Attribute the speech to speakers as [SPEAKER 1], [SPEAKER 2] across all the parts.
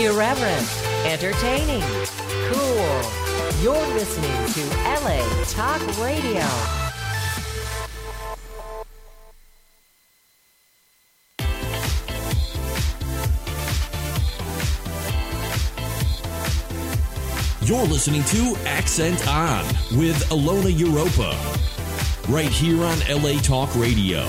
[SPEAKER 1] Irreverent, entertaining, cool. You're listening to LA Talk Radio.
[SPEAKER 2] You're listening to Accent On with Alona Europa, right here on LA Talk Radio.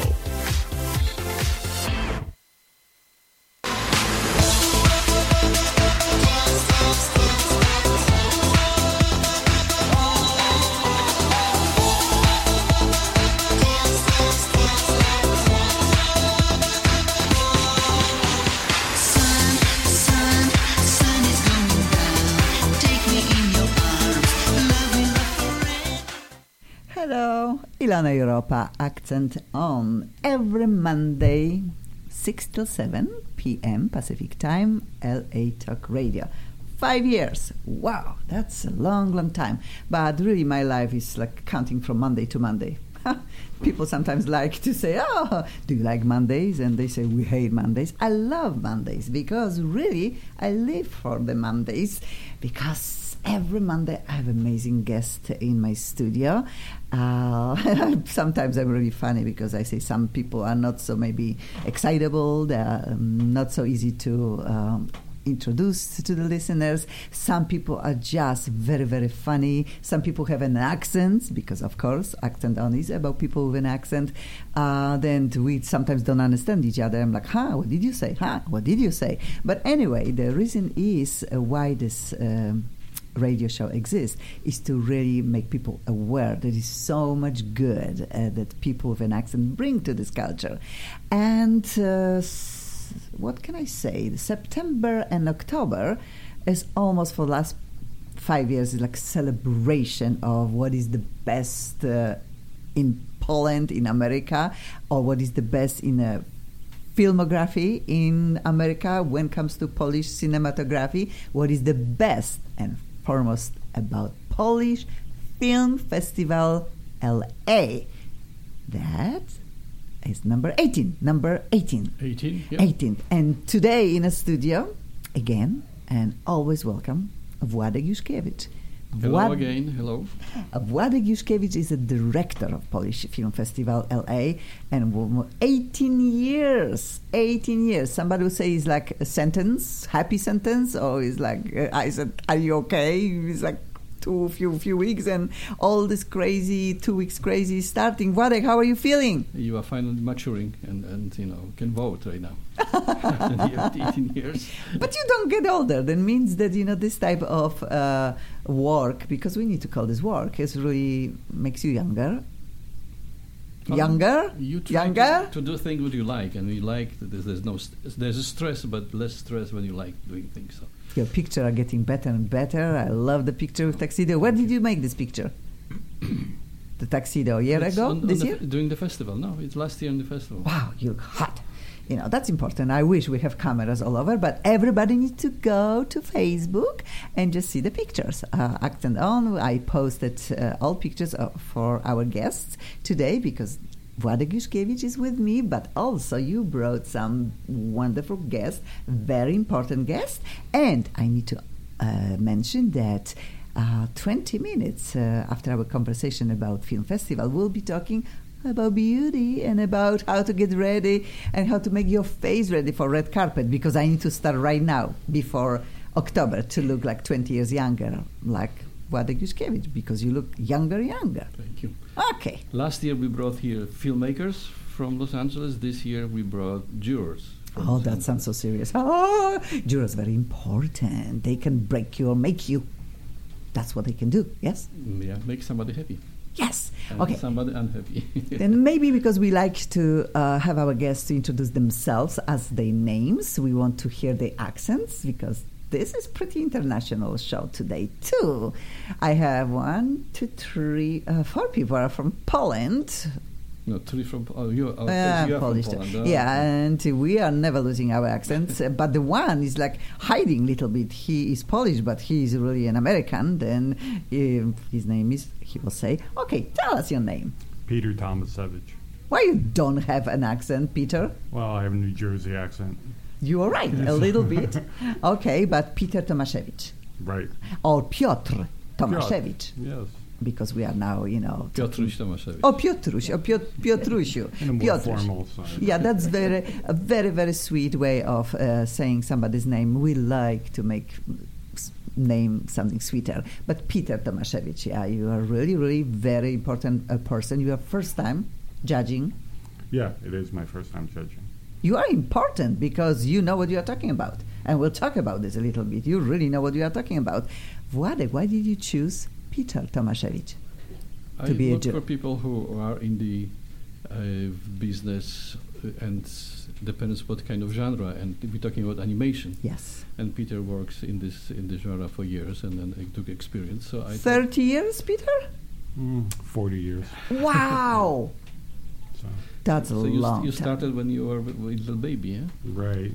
[SPEAKER 3] Ilana Europa, Accent On, every Monday, 6 till 7 p.m. Pacific Time, LA Talk Radio. 5 years. Wow, that's a long, long time. But really, my life is like counting from Monday to Monday. People sometimes like to say, oh, do you like Mondays? And they say, we hate Mondays. I love Mondays because really, I live for the Mondays because every Monday I have amazing guests in my studio. Sometimes I'm really funny because I say some people are not so maybe excitable. They are not so easy to introduce to the listeners. Some people are just very, very funny. Some people have an accent because, of course, Accent On is about people with an accent. Then we sometimes don't understand each other. I'm like, what did you say? What did you say? But anyway, the reason is why this radio show exists is to really make people aware there is so much good that people with an accent bring to this culture. And what can I say? September and October is almost for the last 5 years is like celebration of what is the best in Poland, in America, or what is the best in filmography in America when it comes to Polish cinematography, what is the best and foremost about Polish Film Festival LA. That is number 18.
[SPEAKER 4] 18, yeah.
[SPEAKER 3] 18. And today in a studio, again, and always welcome, Władek Juszkiewicz.
[SPEAKER 4] Hello again, hello.
[SPEAKER 3] Władek Juszkiewicz is a director of Polish Film Festival LA, and 18 years. Somebody would say it's like a sentence, happy sentence, or it's like, I said, are you okay? It's like few weeks and all this crazy, 2 weeks crazy starting. Władek, how are you feeling?
[SPEAKER 4] You are finally maturing and can vote right now. And you have 18 years.
[SPEAKER 3] But you don't get older. That means that, this type of work, because we need to call this work, it really makes you younger.
[SPEAKER 4] You try to do things what you like, and you like that there's a stress, but less stress when you like doing things. So.
[SPEAKER 3] Your pictures are getting better and better. I love the picture with tuxedo. Where did you make this picture? The tuxedo, a year ago? This year?
[SPEAKER 4] During the festival. No, it's last year in the festival.
[SPEAKER 3] Wow, you look hot. That's important. I wish we have cameras all over, but everybody needs to go to Facebook and just see the pictures. Accent On, I posted all pictures for our guests today because Władek Juszkiewicz is with me, but also you brought some wonderful guests, very important guests, and I need to mention that 20 minutes after our conversation about Film Festival, we'll be talking about beauty and about how to get ready and how to make your face ready for red carpet, because I need to start right now before October to look like 20 years younger, like Władek Juszkiewicz, because you look younger.
[SPEAKER 4] Thank you.
[SPEAKER 3] Okay.
[SPEAKER 4] Last year we brought here filmmakers from Los Angeles. This year we brought jurors.
[SPEAKER 3] Oh, that sounds so serious. Jurors very important. They can break you or make you. That's what they can do, yes?
[SPEAKER 4] Yeah, make somebody happy.
[SPEAKER 3] Yes.
[SPEAKER 4] And
[SPEAKER 3] okay.
[SPEAKER 4] Somebody unhappy.
[SPEAKER 3] Then maybe because we like to have our guests to introduce themselves as their names, we want to hear their accents, because this is pretty international show today too. I have 1, 2, 3, 4 people are from Poland.
[SPEAKER 4] No, 3 from you are
[SPEAKER 3] Polish.
[SPEAKER 4] From Poland.
[SPEAKER 3] Yeah, and we are never losing our accents. But the one is like hiding a little bit. He is Polish, but he is really an American. Then his name is, he will say, okay, tell us your name.
[SPEAKER 5] Peter Tomasevich.
[SPEAKER 3] Why you don't have an accent, Peter?
[SPEAKER 5] Well, I have a New Jersey accent.
[SPEAKER 3] You are right, a little bit. Okay, but Peter Tomaszewicz.
[SPEAKER 5] Right.
[SPEAKER 3] Or Piotr Tomaszewicz.
[SPEAKER 5] Yes.
[SPEAKER 3] Because we are now,
[SPEAKER 4] Piotruś Tomaszewicz.
[SPEAKER 3] Oh, Piotruś, or Piotrusiu.
[SPEAKER 5] In a more
[SPEAKER 3] Piotruś.
[SPEAKER 5] formal side.
[SPEAKER 3] Yeah, that's a very, very sweet way of saying somebody's name. We like to name something sweeter. But Peter Tomaszewicz, yeah, you are really, really very important person. You are first time judging.
[SPEAKER 5] Yeah, it is my first time judging.
[SPEAKER 3] You are important because you know what you are talking about. And we'll talk about this a little bit. You really know what you are talking about. Władek, why did you choose Peter Tomaszewicz to be a judge?
[SPEAKER 4] I look for people who are in the business and depends what kind of genre. And we're talking about animation.
[SPEAKER 3] Yes.
[SPEAKER 4] And Peter works in this genre for years, and then I took experience. So
[SPEAKER 3] 30 years, Peter?
[SPEAKER 5] 40 years.
[SPEAKER 3] Wow.
[SPEAKER 5] So.
[SPEAKER 3] That's a long
[SPEAKER 4] you
[SPEAKER 3] time.
[SPEAKER 4] started when you were a little baby, huh?
[SPEAKER 5] Right.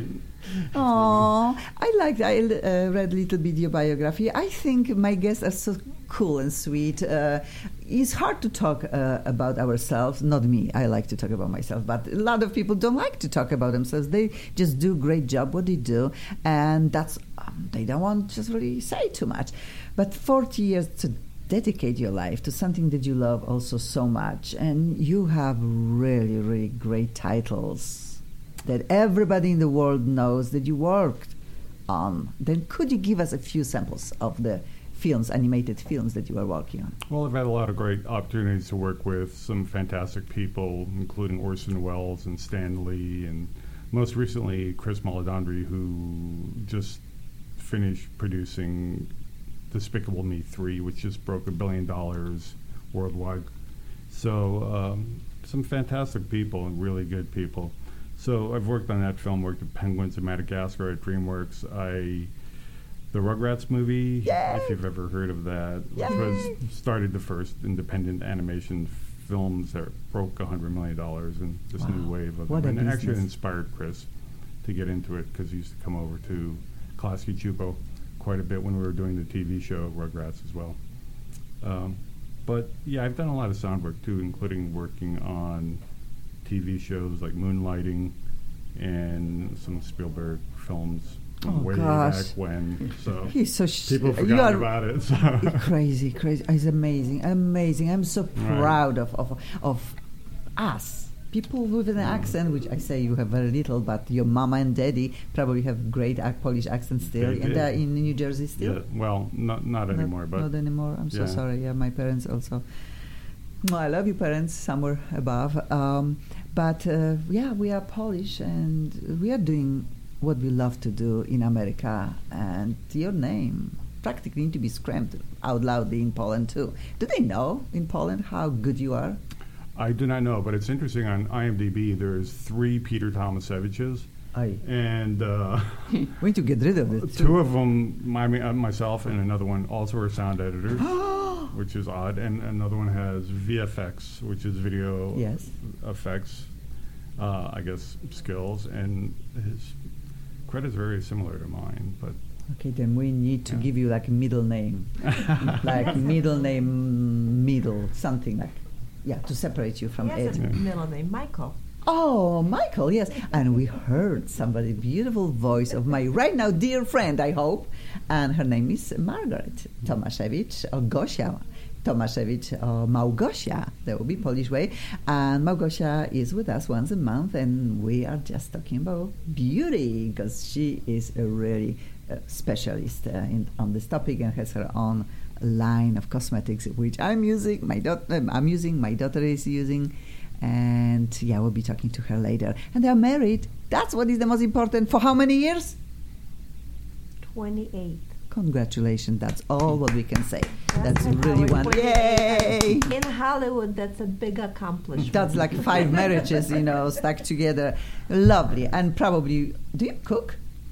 [SPEAKER 3] Oh, I read a little bit your biography. I think my guests are so cool and sweet. It's hard to talk about ourselves. Not me. I like to talk about myself, but a lot of people don't like to talk about themselves. They just do a great job what they do, and that's they don't want to just really say too much. But 40 years to dedicate your life to something that you love also so much, and you have really, really great titles that everybody in the world knows that you worked on. Then could you give us a few samples of the films, animated films that you are working on?
[SPEAKER 5] Well, I've had a lot of great opportunities to work with some fantastic people, including Orson Welles and Stan Lee, and most recently Chris Meledandri, who just finished producing Despicable Me 3, which just broke $1 billion worldwide. So some fantastic people and really good people. So I've worked on that film, worked at Penguins of Madagascar at DreamWorks. The Rugrats movie,
[SPEAKER 3] Yay!
[SPEAKER 5] if you've ever heard of that,
[SPEAKER 3] Yay!
[SPEAKER 5] which started the first independent animation films that broke $100 million in this new wave of
[SPEAKER 3] What
[SPEAKER 5] them.
[SPEAKER 3] a
[SPEAKER 5] And actually
[SPEAKER 3] business.
[SPEAKER 5] inspired Chris to get into it because he used to come over to Klasky Chupo quite a bit when we were doing the TV show Rugrats as well. But yeah, I've done a lot of sound work too, including working on TV shows like Moonlighting and some Spielberg films from way
[SPEAKER 3] gosh.
[SPEAKER 5] back when. So
[SPEAKER 3] He's so
[SPEAKER 5] people forgot about it. So.
[SPEAKER 3] crazy. It's amazing. I'm so proud of us. People with an accent, which I say you have very little, but your mama and daddy probably have great Polish accent still,
[SPEAKER 5] They
[SPEAKER 3] and
[SPEAKER 5] did.
[SPEAKER 3] they're in New Jersey still.
[SPEAKER 5] Yeah, well, not anymore, but
[SPEAKER 3] not anymore. I'm so
[SPEAKER 5] yeah.
[SPEAKER 3] sorry. Yeah, my parents also. Well, I love you, parents, somewhere above. But we are Polish, and we are doing what we love to do in America. And your name practically need to be screamed out loudly in Poland too. Do they know in Poland how good you are?
[SPEAKER 5] I do not know. But it's interesting on IMDb. There's 3 Peter Tomaseviches, and
[SPEAKER 3] we need to get rid of it.
[SPEAKER 5] 2 of them, myself, and another one also are sound editors, which is odd. And another one has VFX, which is video effects, I guess, skills. And his credit's very similar to mine, but.
[SPEAKER 3] Okay, then we need to give you like a middle name, like middle, something like, to separate you from
[SPEAKER 6] He has
[SPEAKER 3] Ed.
[SPEAKER 6] a middle name, Michael.
[SPEAKER 3] Oh, Michael, yes. And we heard somebody beautiful voice of my right now dear friend, I hope. And her name is Margaret Tomaszewicz, or Gosia Tomaszewicz, or Małgosia. That would be Polish way. And Małgosia is with us once a month, and we are just talking about beauty, because she is a really specialist on this topic and has her own line of cosmetics, which I'm using, my daughter is using, and we'll be talking to her later. And they're married. That's what is the most important. For how many years?
[SPEAKER 6] 28.
[SPEAKER 3] Congratulations. That's all what we can say. That's
[SPEAKER 6] That's
[SPEAKER 3] really
[SPEAKER 6] our
[SPEAKER 3] one.
[SPEAKER 6] 28.
[SPEAKER 3] Yay!
[SPEAKER 6] In Hollywood, that's a big accomplishment.
[SPEAKER 3] That's like 5 marriages, stuck together. Lovely. And probably, do you cook?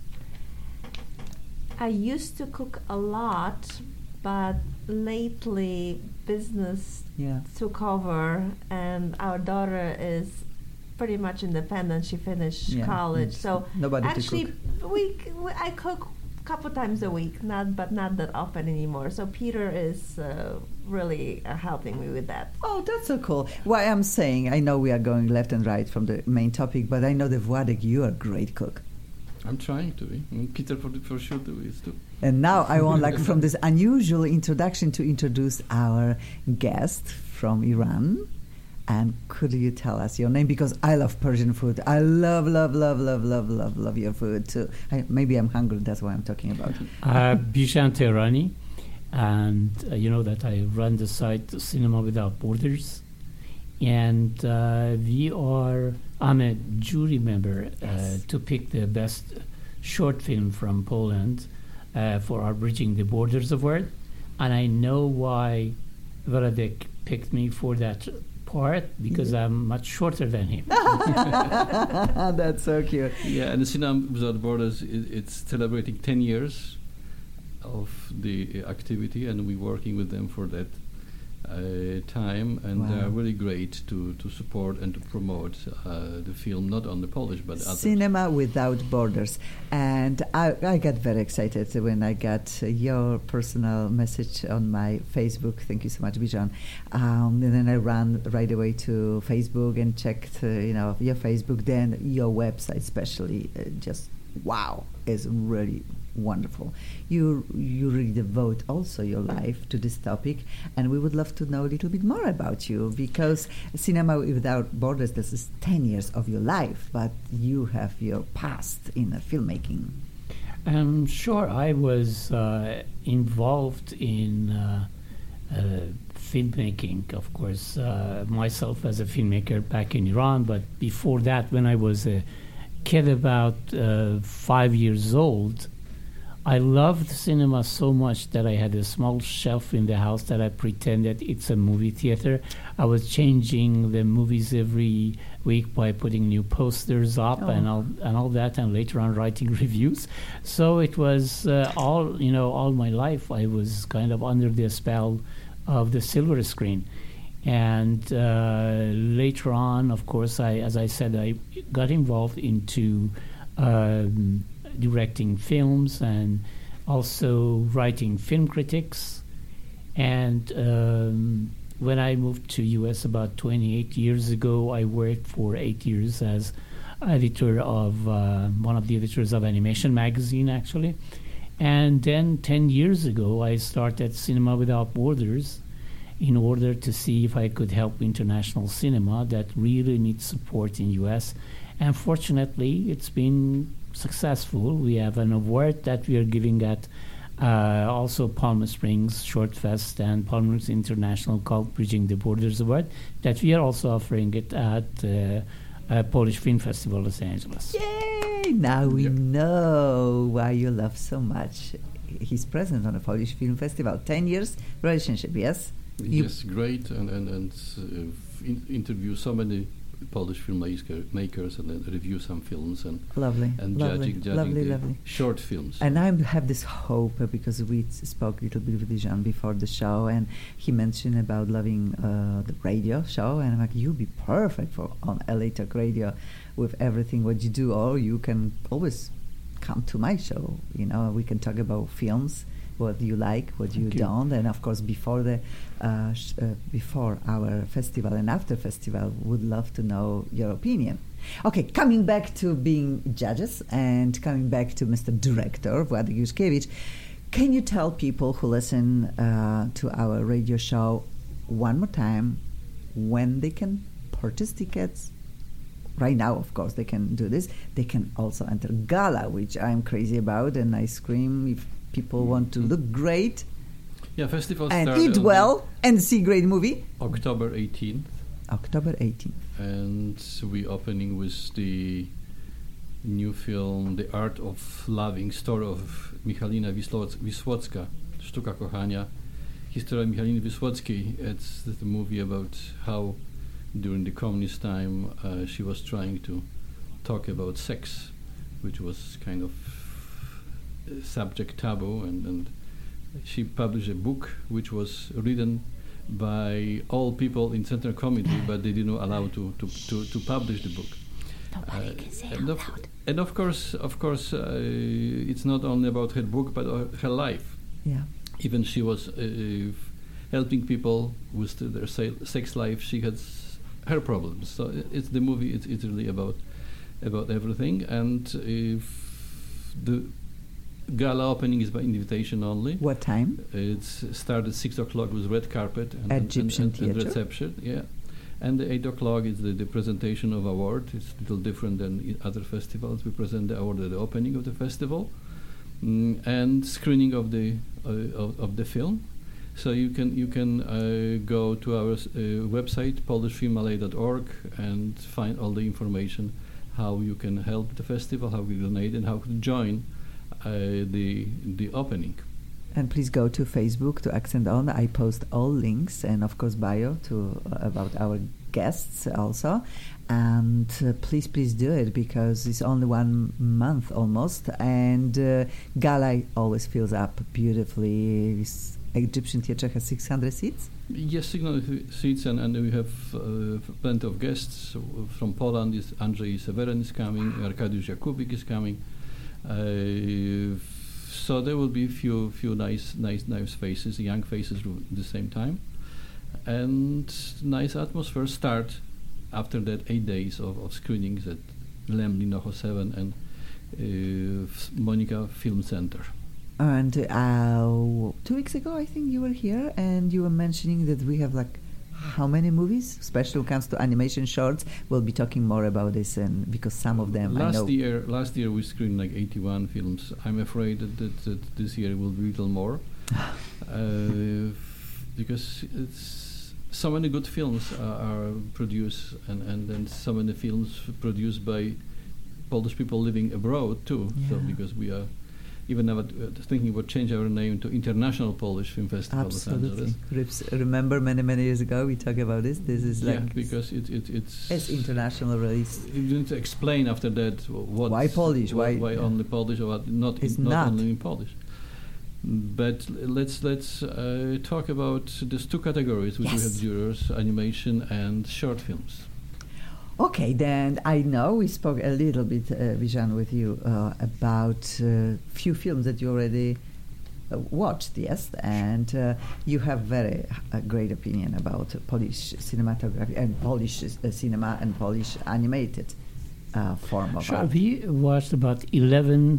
[SPEAKER 6] I used to cook a lot, but lately business took over, and our daughter is pretty much independent. She finished college, so
[SPEAKER 3] nobody
[SPEAKER 6] actually
[SPEAKER 3] to cook.
[SPEAKER 6] I cook a couple times a week, not that often anymore. So Peter is really helping me with that.
[SPEAKER 3] Oh, that's so cool. Why I'm saying, I know we are going left and right from the main topic, but I know that Władek, you are a great cook.
[SPEAKER 4] I'm trying to be. And Peter for sure is too.
[SPEAKER 3] And now I want, like, from this unusual introduction to introduce our guest from Iran. And could you tell us your name? Because I love Persian food. I love your food too. Maybe I'm hungry. That's why I'm talking about it.
[SPEAKER 7] Bishan Tehrani. And you know that I run the site Cinema Without Borders. And I'm a jury member to pick the best short film from Poland for our Bridging the Borders award. And I know why Radek picked me for that part, because I'm much shorter than him.
[SPEAKER 3] That's so cute.
[SPEAKER 4] Yeah, and the Cinema Without Borders, it's celebrating 10 years of the activity, and we're working with them for that time, and they are really great to support and to promote the film, not only Polish but other.
[SPEAKER 3] Cinema Without Borders. And I got very excited when I got your personal message on my Facebook. Thank you so much, Bijan. And then I ran right away to Facebook and checked your Facebook, then your website especially. Just wow, is really wonderful. You really devote also your life to this topic, and we would love to know a little bit more about you, because Cinema Without Borders, this is 10 years of your life, but you have your past in filmmaking.
[SPEAKER 7] Sure, I was involved in filmmaking, of course, myself as a filmmaker back in Iran, but before that, when I was a kid about 5 years old, I loved cinema so much that I had a small shelf in the house that I pretended it's a movie theater. I was changing the movies every week by putting new posters up and all that, and later on writing reviews. So it was all my life I was kind of under the spell of the silver screen. And later on, of course, as I said, I got involved into directing films and also writing film critics. And when I moved to U.S. about 28 years ago, I worked for 8 years as editor of one of the editors of Animation Magazine, actually. And then 10 years ago, I started Cinema Without Borders in order to see if I could help international cinema that really needs support in U.S. And fortunately, it's been successful. We have an award that we are giving at also Palm Springs Short Fest and Palm Springs International called Bridging the Borders Award, that we are also offering it at Polish Film Festival Los Angeles.
[SPEAKER 3] Yay! Now we know why you love so much his presence on the Polish Film Festival. 10 years relationship, yes?
[SPEAKER 4] Yes, great, and interview so many Polish filmmakers and then review some films and judging the short films.
[SPEAKER 3] And I have this hope because we spoke a little bit with Jean before the show, and he mentioned about loving the radio show, and I'm like, you'll be perfect on LA Talk Radio with everything what you do, or you can always come to my show. We can talk about films, what you like, what you don't, and of course before our festival and after festival, would love to know your opinion. Okay, coming back to being judges and coming back to Mr. Director Władek Juszkiewicz, can you tell people who listen to our radio show one more time when they can purchase tickets? Right now, of course, they can do this. They can also enter Gala, which I'm crazy about, and I scream if people want to look great,
[SPEAKER 4] festival
[SPEAKER 3] and eat well and see great movie.
[SPEAKER 4] October 18th. And we're opening with the new film, The Art of Loving, story of Michalina Wisłocka, Sztuka Kochania, Historia Michaliny Wisłockiej. It's the movie about how during the communist time she was trying to talk about sex, which was kind of subject taboo, and she published a book which was written by all people in Central Committee, but they didn't allow to publish the book.
[SPEAKER 1] Nobody can say out loud.
[SPEAKER 4] And of course, it's not only about her book, but her life.
[SPEAKER 3] Yeah.
[SPEAKER 4] Even she was helping people with their sex life. She had her problems. So it's the movie. It's really about everything. And the gala opening is by invitation only.
[SPEAKER 3] What time?
[SPEAKER 4] It's started 6 o'clock with red carpet and
[SPEAKER 3] Egyptian
[SPEAKER 4] and
[SPEAKER 3] Theatre.
[SPEAKER 4] reception. Yeah, and the 8 o'clock is the presentation of award. It's a little different than in other festivals. We present the award at the opening of the festival, and screening of the film. So you can go to our website polishfilmmalay.org and find all the information how you can help the festival, how you donate, and how to join the opening.
[SPEAKER 3] And please go to Facebook to Accent On. I post all links and of course bio to about our guests also. And please do it because it's only 1 month almost, and Gala always fills up beautifully. Egyptian Theatre has 600 seats.
[SPEAKER 4] Yes, 600 seats, and we have plenty of guests from Poland. Andrzej Seweryn is coming, Arkadiusz Jakubik is coming. So there will be few nice faces, young faces at the same time, and nice atmosphere start after that 8 days of screenings at Lem Linocho 7 and Monika Film Center.
[SPEAKER 3] And 2 weeks ago, I think you were here, and you were mentioning that we have like how many movies? Especially when it comes to animation shorts. We'll be talking more about this, and because some of them
[SPEAKER 4] last year we screened like 81 films. I'm afraid that this year will be a little more, because it's so many good films are produced, and then so many films produced by Polish people living abroad too. Yeah. So because we are even now thinking about change our name to International Polish Film Festival
[SPEAKER 3] Absolutely.
[SPEAKER 4] Los Angeles.
[SPEAKER 3] Remember many years ago we talked about this. This is like
[SPEAKER 4] because it's
[SPEAKER 3] international release.
[SPEAKER 4] You need to explain after that
[SPEAKER 3] why Polish, why
[SPEAKER 4] only Polish, or not only in Polish. But let's talk about these two categories which we have jurors: animation and short films.
[SPEAKER 3] Okay, then I know we spoke a little bit, Bijan, with you about few films that you already watched, yes, and you have very great opinion about Polish cinematography and Polish cinema and Polish animated form of art.
[SPEAKER 7] We watched about 11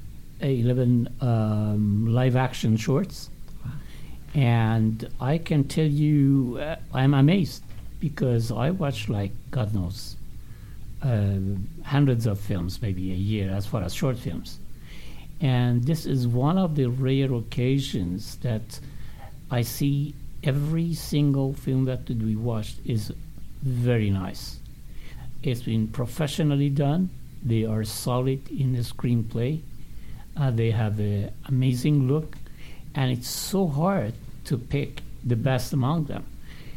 [SPEAKER 7] live-action shorts, and I can tell you I'm amazed. Because I watch like God knows hundreds of films, maybe a year, as far as short films, and this is one of the rare occasions that I see every single film that we watched is very nice. It's been professionally done. They are solid in the screenplay. They have an amazing look, and it's so hard to pick the best among them.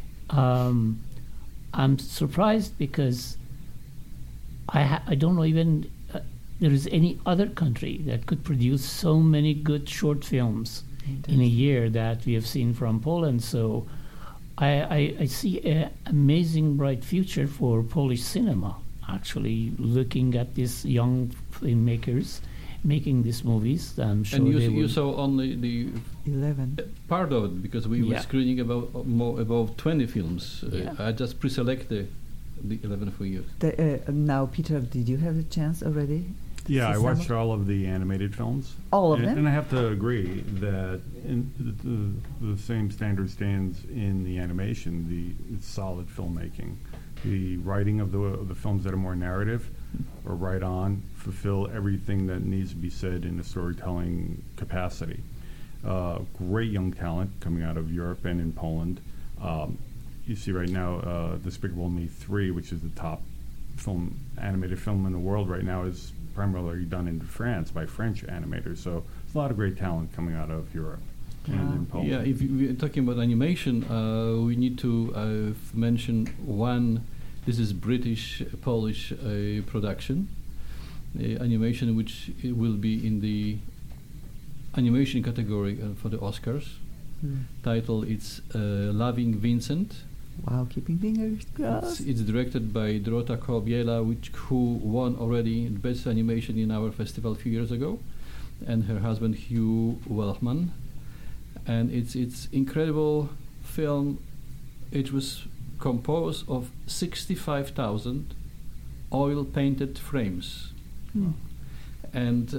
[SPEAKER 7] I'm surprised because I don't know even there is any other country that could produce so many good short films in a year that we have seen from Poland. So I see an amazing bright future for Polish cinema, actually, looking at these young filmmakers making these movies. I'm sure
[SPEAKER 4] and you saw only the
[SPEAKER 3] 11
[SPEAKER 4] part of it, because we were screening about 20 films. I just pre-select the 11 for you.
[SPEAKER 3] Now, Peter, did you have the chance already?
[SPEAKER 5] Yeah, I watched all of the animated films.
[SPEAKER 3] All of them?
[SPEAKER 5] And I have to agree that the same standard stands in the animation, the solid filmmaking. The writing of the films that are more narrative or right on, fulfill everything that needs to be said in a storytelling capacity. Great young talent coming out of Europe and in Poland. You see right now Despicable Me 3, which is the top animated film in the world right now, is primarily done in France by French animators. So there's a lot of great talent coming out of Europe and in Poland.
[SPEAKER 4] Yeah, if we're talking about animation, we need to mention one. This is British-Polish production, animation which will be in the animation category for the Oscars. Title it's Loving Vincent.
[SPEAKER 3] Wow, keeping fingers crossed.
[SPEAKER 4] It's directed by Dorota Kobiela, who won already Best Animation in our festival a few years ago, and her husband Hugh Wellman. And it's incredible film. It was composed of 65,000 oil-painted frames. and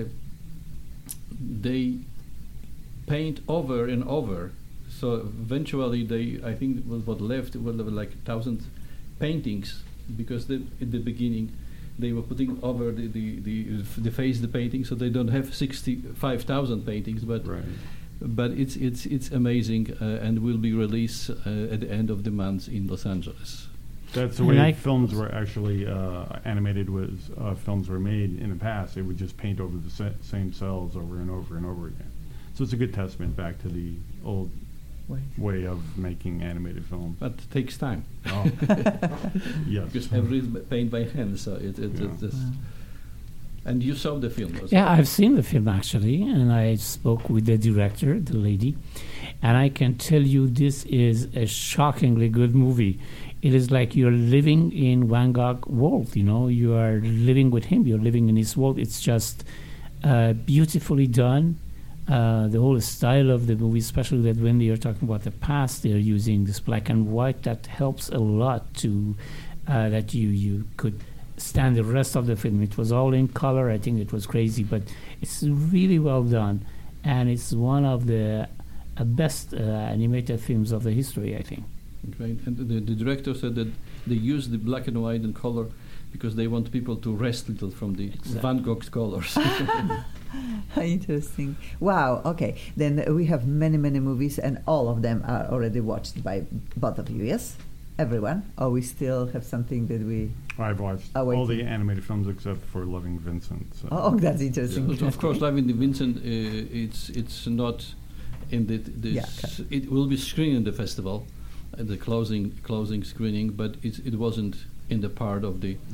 [SPEAKER 4] they paint over and over. So eventually, I think what left was like 1,000 paintings, because in the beginning they were putting over the face the painting, so they don't have 65,000 paintings, but.
[SPEAKER 5] Right.
[SPEAKER 4] But it's amazing, and will be released at the end of the month in Los Angeles.
[SPEAKER 5] That's the way films were actually animated. Films were made in the past. They would just paint over the same cells over and over and over again. So it's a good testament back to the old way of making animated film.
[SPEAKER 4] But it takes time.
[SPEAKER 5] Oh. Yes.
[SPEAKER 4] Because everything is painted by hand, so it's just. And you saw the film?
[SPEAKER 7] Yeah, I've seen the film actually, and I spoke with the director, the lady, and I can tell you this is a shockingly good movie. It is like you're living in Van Gogh world, you are living with him, you're living in his world. It's just beautifully done. The whole style of the movie, especially that when they are talking about the past, they're using this black and white, that helps a lot to that you could stand the rest of the film. It was all in color. I think it was crazy, but it's really well done, and it's one of the best animated films of the history, I think.
[SPEAKER 4] Right. And the director said that they use the black and white and color because they want people to rest a little from the Van Gogh's colors.
[SPEAKER 3] Interesting. Wow. Okay. Then we have many movies, and all of them are already watched by both of you, yes? Everyone? Or we still have something that we...
[SPEAKER 5] I've watched all the animated films except for Loving Vincent. So.
[SPEAKER 3] Oh, that's interesting.
[SPEAKER 4] Yeah. Of course, Loving Vincent, it's not in it will be screened in the festival, the closing screening, but it wasn't in the part of the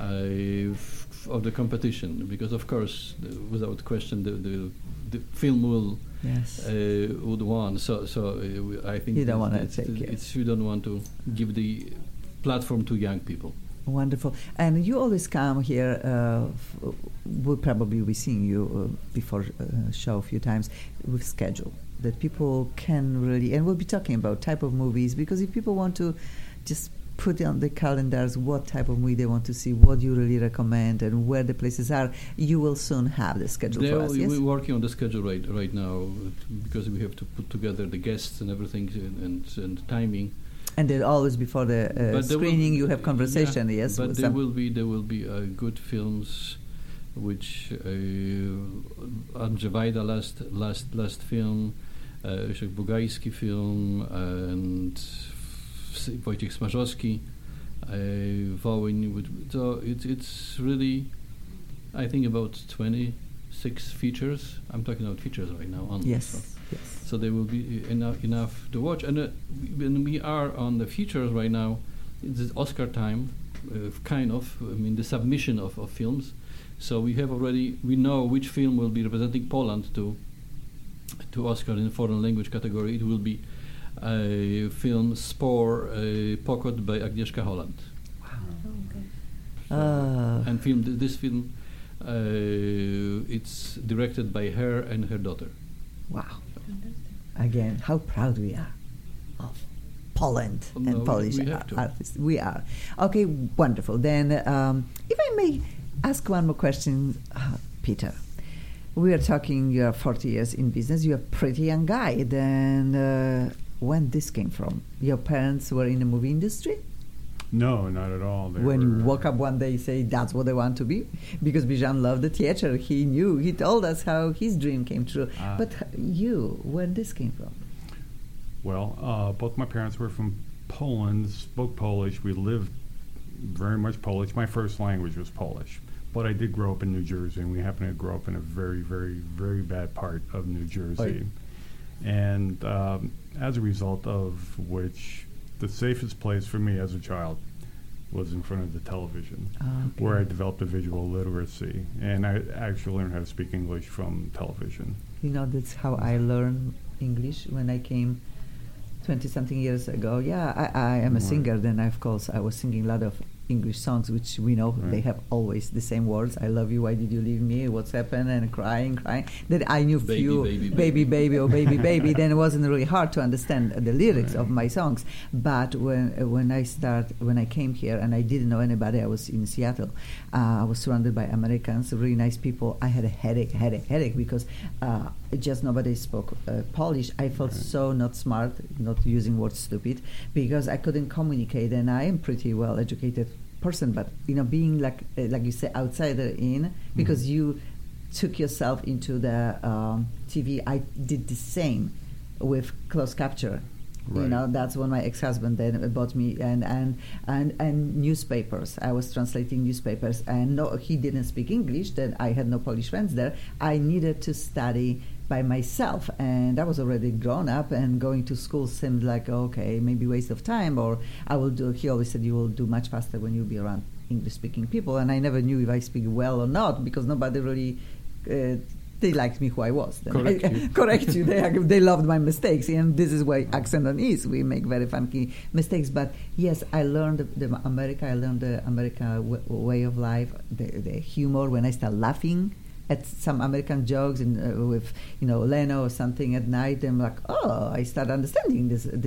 [SPEAKER 4] of the competition, because of course, without question, the film will would won. So I think
[SPEAKER 3] you don't want to take it.
[SPEAKER 4] You don't want to give the platform to young people.
[SPEAKER 3] Wonderful. And you always come here. We'll probably be seeing you before show a few times with schedule that people can really, and we'll be talking about type of movies, because if people want to just put on the calendars what type of movie they want to see, what you really recommend, and where the places are, you will soon have the schedule for us. Yes?
[SPEAKER 4] We're working on the schedule right now, because we have to put together the guests and everything and timing.
[SPEAKER 3] And then always before the screening, you have conversation. Yes,
[SPEAKER 4] but there will be good films, which Andrzej Wajda last film, Leszek Bugajski film, and Wojciech Smarzowski, Wołyń. So it's really, I think, about 26 features. I'm talking about features right now only.
[SPEAKER 3] Yes.
[SPEAKER 4] So there will be enough to watch. And when we are on the features right now, it's Oscar time, the submission of films. So we know which film will be representing Poland to Oscar in foreign language category. It will be a film Spor Pokot by Agnieszka Holland.
[SPEAKER 3] Wow.
[SPEAKER 4] And this film, it's directed by her and her daughter.
[SPEAKER 3] Wow. Again, how proud we are of Poland and Polish artists. We are. Okay, wonderful. Then, if I may ask one more question, Peter. We are talking, you are 40 years in business. You are a pretty young guy. Then, when this came from? Your parents were in the movie industry?
[SPEAKER 5] No, not at all.
[SPEAKER 3] When you woke up one day, you say, that's what I want to be? Because Bijan loved the theater. He knew. He told us how his dream came true. But you, where this came from?
[SPEAKER 5] Well, both my parents were from Poland, spoke Polish. We lived very much Polish. My first language was Polish. But I did grow up in New Jersey, and we happened to grow up in a very, very, very bad part of New Jersey. And as a result of which, the safest place for me as a child was in front of the television, where I developed a visual literacy, and I actually learned how to speak English from television.
[SPEAKER 3] You know, that's how I learned English when I came 20-something years ago. Yeah, I am a singer. Then, of course, I was singing a lot of English songs, which we know they have always the same words. I love you, why did you leave me, what's happened, and crying. Then I knew
[SPEAKER 4] baby,
[SPEAKER 3] few, baby, or baby. Then it wasn't really hard to understand the lyrics of my songs. But when I came here and I didn't know anybody, I was in Seattle. I was surrounded by Americans, really nice people. I had a headache because just nobody spoke Polish. I felt so not smart, not using words stupid, because I couldn't communicate. And I am pretty well educated person, but being like you say, outsider in, because you took yourself into the TV. I did the same with closed capture. Right. That's when my ex-husband then bought me and newspapers. I was translating newspapers, and no, he didn't speak English. Then I had no Polish friends there. I needed to study by myself, and I was already grown up, and going to school seemed like okay, maybe waste of time. Or I will do. He always said you will do much faster when you be around English-speaking people, and I never knew if I speak well or not because nobody really. They liked me who I was. Correct you. They loved my mistakes, and this is why Accent On is. We make very funky mistakes, but yes, I learned the America. I learned the American way of life, the humor. When I start laughing at some American jokes and with Leno or something at night, I'm like, oh, I start understanding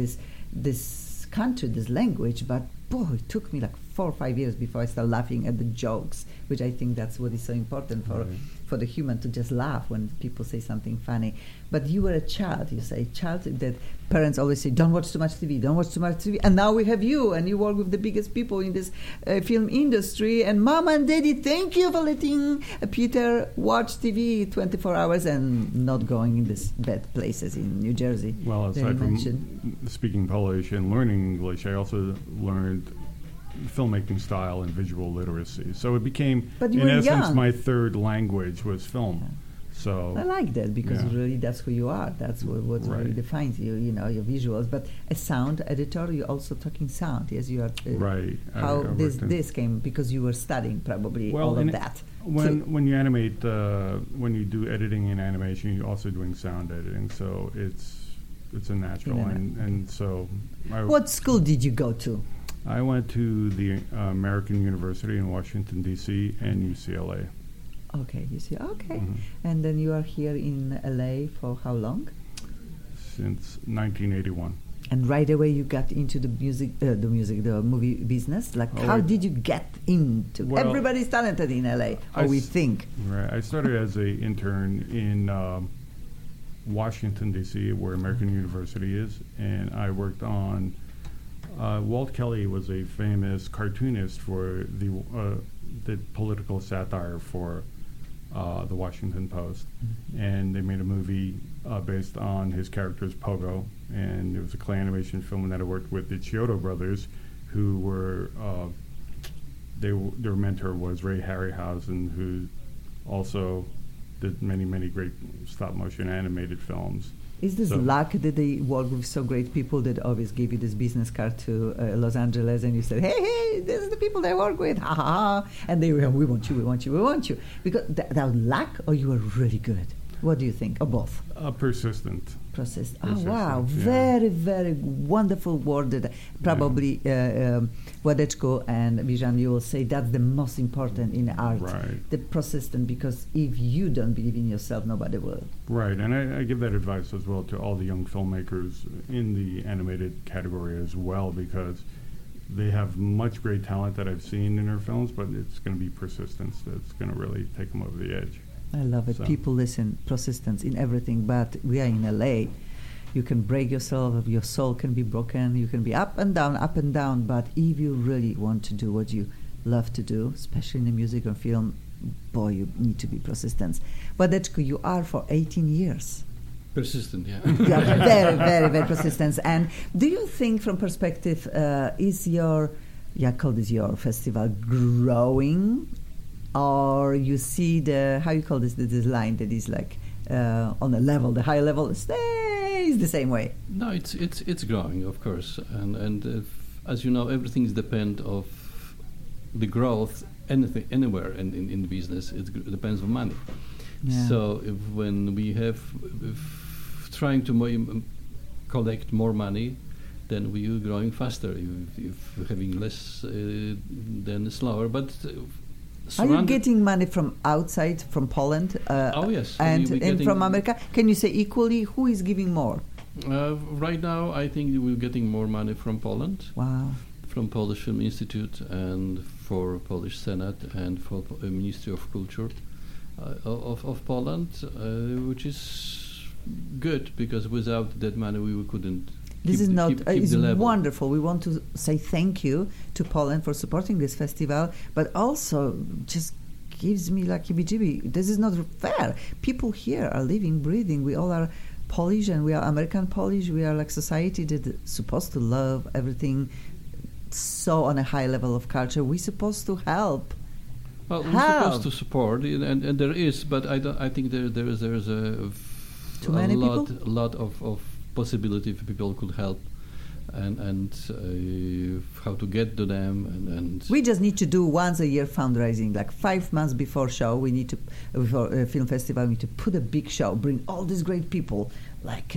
[SPEAKER 3] this country, this language. But boy, it took me like 4 or 5 years before I started laughing at the jokes, which I think that's what is so important for the human, to just laugh when people say something funny. But you were a child, you say, that parents always say, don't watch too much TV, and now we have you, and you work with the biggest people in this film industry, and Mom and Daddy, thank you for letting Peter watch TV 24 hours and not going in these bad places in New Jersey.
[SPEAKER 5] Well, aside from speaking Polish and learning English, I also learned filmmaking style and visual literacy. So it became, in essence, young. My third language was film. Yeah. So
[SPEAKER 3] I like that because really that's who you are. That's what really defines you. Your visuals. But as sound editor, you're also talking sound. Yes, you are.
[SPEAKER 5] Right.
[SPEAKER 3] How this came because you were studying probably all of that.
[SPEAKER 5] When you animate, when you do editing and animation, you're also doing sound editing. So it's a natural. And so.
[SPEAKER 3] What school did you go to?
[SPEAKER 5] I went to the American University in Washington, D.C. and UCLA.
[SPEAKER 3] Okay, UCLA. Okay. Mm-hmm. And then you are here in L.A. for how long?
[SPEAKER 5] Since 1981.
[SPEAKER 3] And right away you got into the movie business? Like, how did you get into? Well, everybody's talented in L.A., we think.
[SPEAKER 5] Right. I started as an intern in Washington, D.C., where American University is, and I worked on... Walt Kelly was a famous cartoonist for the political satire for the Washington Post, and they made a movie based on his character's Pogo, and it was a clay animation film that I worked with the Chiodo brothers, who were their mentor was Ray Harryhausen, who also did many great stop motion animated films.
[SPEAKER 3] Is this luck that they work with so great people that always give you this business card to Los Angeles and you said, hey, this is the people they work with, ha ha ha, and they were, we want you. Because that was luck or you were really good? What do you think? Or both?
[SPEAKER 5] Persistent.
[SPEAKER 3] Oh, wow. Yeah. Very, very wonderful word that probably Władeczko and Bijan, you will say that's the most important in art.
[SPEAKER 5] Right.
[SPEAKER 3] The persistent, because if you don't believe in yourself, nobody will.
[SPEAKER 5] Right, and I give that advice as well to all the young filmmakers in the animated category as well, because they have much great talent that I've seen in their films, but it's going to be persistence that's going to really take them over the edge.
[SPEAKER 3] I love it. So. People listen, persistence in everything, but we are in LA. You can break yourself, your soul can be broken, you can be up and down, but if you really want to do what you love to do, especially in the music or film, boy, you need to be persistent. But Władeczko, you are for 18 years.
[SPEAKER 4] Persistent, yeah.
[SPEAKER 3] Yeah, very, very, very persistent. And do you think from perspective, is your festival growing? Or you see how you call this line that is like on a level, the high level stays the same way?
[SPEAKER 4] No, it's growing, of course, and as you know, everything depends of the growth. Anything, anywhere, and in the business, it depends on money. Yeah. So when we have trying to collect more money, then we are growing faster. If we're having less, then slower. But
[SPEAKER 3] are you getting money from outside, from Poland?
[SPEAKER 4] Oh yes,
[SPEAKER 3] and from America? Can you say equally who is giving more?
[SPEAKER 4] Right now, I think we're getting more money from Poland.
[SPEAKER 3] Wow.
[SPEAKER 4] From Polish Film Institute and for Polish Senate and for Ministry of Culture of Poland, which is good because without that money we couldn't.
[SPEAKER 3] This is not. It's
[SPEAKER 4] the level.
[SPEAKER 3] Wonderful. We want to say thank you to Poland for supporting this festival, but also just gives me like heebie-jeebie. This is not fair. People here are living, breathing. We all are Polish, and we are American Polish. We are like society that is supposed to love everything. So on a high level of culture, we're supposed to help.
[SPEAKER 4] Well, we're supposed to support, and there is, but I think there is
[SPEAKER 3] too many people?
[SPEAKER 4] A lot of possibility if people could help, and how to get to them, and
[SPEAKER 3] we just need to do once a year fundraising, like 5 months before show. We need to before a film festival. We need to put a big show, bring all these great people. Like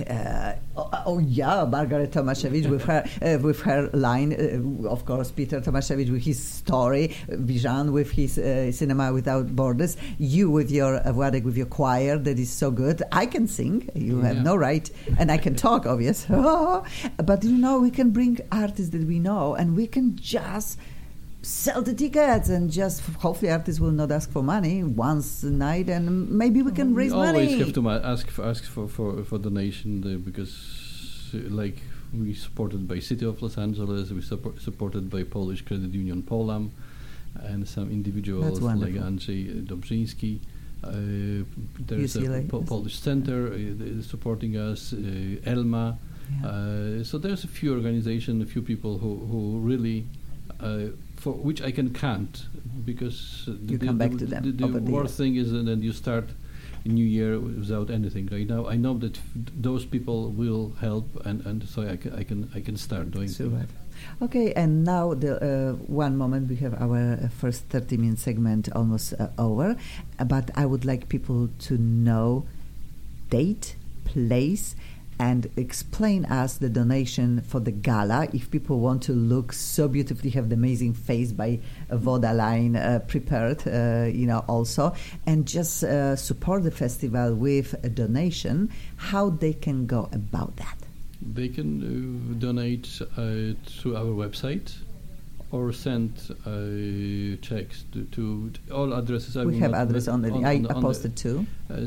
[SPEAKER 3] Margaret Tomaszewicz with her line, of course, Peter Tomaszewicz with his story, Vijan with his Cinema Without Borders, you with your Władek with your choir that is so good. I can sing, you have no right, and I can talk, obvious. But we can bring artists that we know, and we can just sell the tickets, and just hopefully artists will not ask for money once a night, and maybe we can raise money.
[SPEAKER 4] Always have to ask for donation because like we supported by City of Los Angeles, we supported by Polish Credit Union Polam, and some individuals like Andrzej Dobrzyński. There's a Polish Center supporting us, Elma. Yeah. So there's a few organizations, a few people who really. For which I can count, because
[SPEAKER 3] you come back to them.
[SPEAKER 4] The worst thing is that you start a new year without anything. Right now, I know that those people will help, and so I can start doing things.
[SPEAKER 3] Right. Okay, and now the one moment we have our first 30-minute segment almost over, but I would like people to know date, place, and explain us the donation for the gala. If people want to look so beautifully, have the amazing face by Voda Line prepared, also, and just support the festival with a donation, how they can go about that?
[SPEAKER 4] They can donate through our website or send checks to all addresses.
[SPEAKER 3] We have address on the I posted too.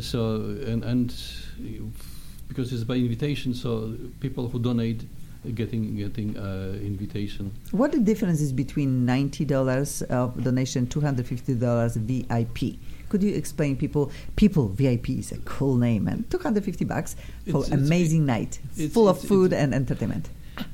[SPEAKER 4] And because it's by invitation, so people who donate getting invitation.
[SPEAKER 3] What the difference is between $90 of donation, $250 VIP? Could you explain people VIP is a cool name, and $250 for amazing night full of food and entertainment.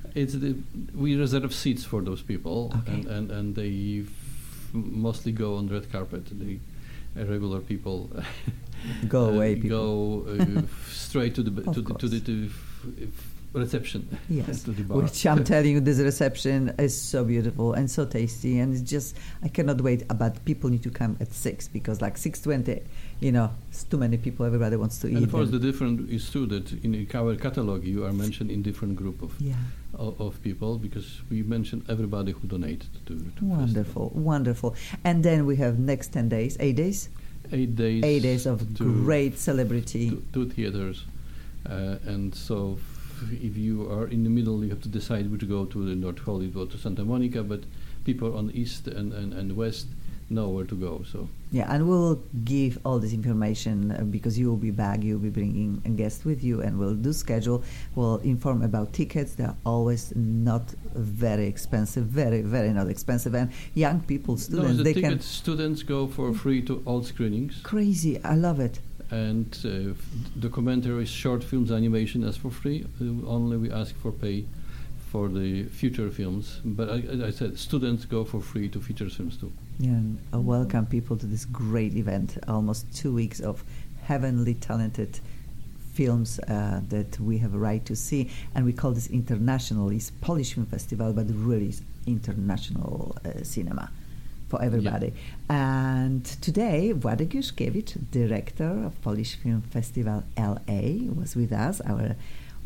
[SPEAKER 4] We reserve seats for those people,
[SPEAKER 3] okay.
[SPEAKER 4] and they mostly go on red carpet. The regular people
[SPEAKER 3] go away.
[SPEAKER 4] People go straight to the reception.
[SPEAKER 3] Yes,
[SPEAKER 4] to the bar.
[SPEAKER 3] Which I'm telling you, this reception is so beautiful and so tasty, and it's just I cannot wait. But people need to come at 6 because like 6:20, it's too many people. Everybody wants to eat.
[SPEAKER 4] And of course, the difference is too that in our catalog you are mentioned in different group of people because we mention everybody who donated to
[SPEAKER 3] Wonderful. And then we have next 10 days, 8 days.
[SPEAKER 4] 8 days.
[SPEAKER 3] 8 days of great celebrity.
[SPEAKER 4] Two theaters, and so. If you are in the middle, you have to decide which to go to the North Hollywood to Santa Monica, but people on East and West know where to go. So
[SPEAKER 3] and we'll give all this information because you will be back, you'll be bringing a guest with you, and we'll do schedule. We'll inform about tickets. They're always not very expensive, very, very not expensive. And young people, students,
[SPEAKER 4] students go for free to all screenings.
[SPEAKER 3] Crazy, I love it.
[SPEAKER 4] And documentaries, short films, animation is for free. Only we ask for pay for the feature films. But I said students go for free to feature films too.
[SPEAKER 3] Yeah, and I welcome people to this great event. Almost 2 weeks of heavenly talented films that we have a right to see. And we call this international. It's Polish Film Festival, but really it's international cinema. For everybody. Yeah. And today, Władek Juszkiewicz, director of Polish Film Festival LA, was with us, our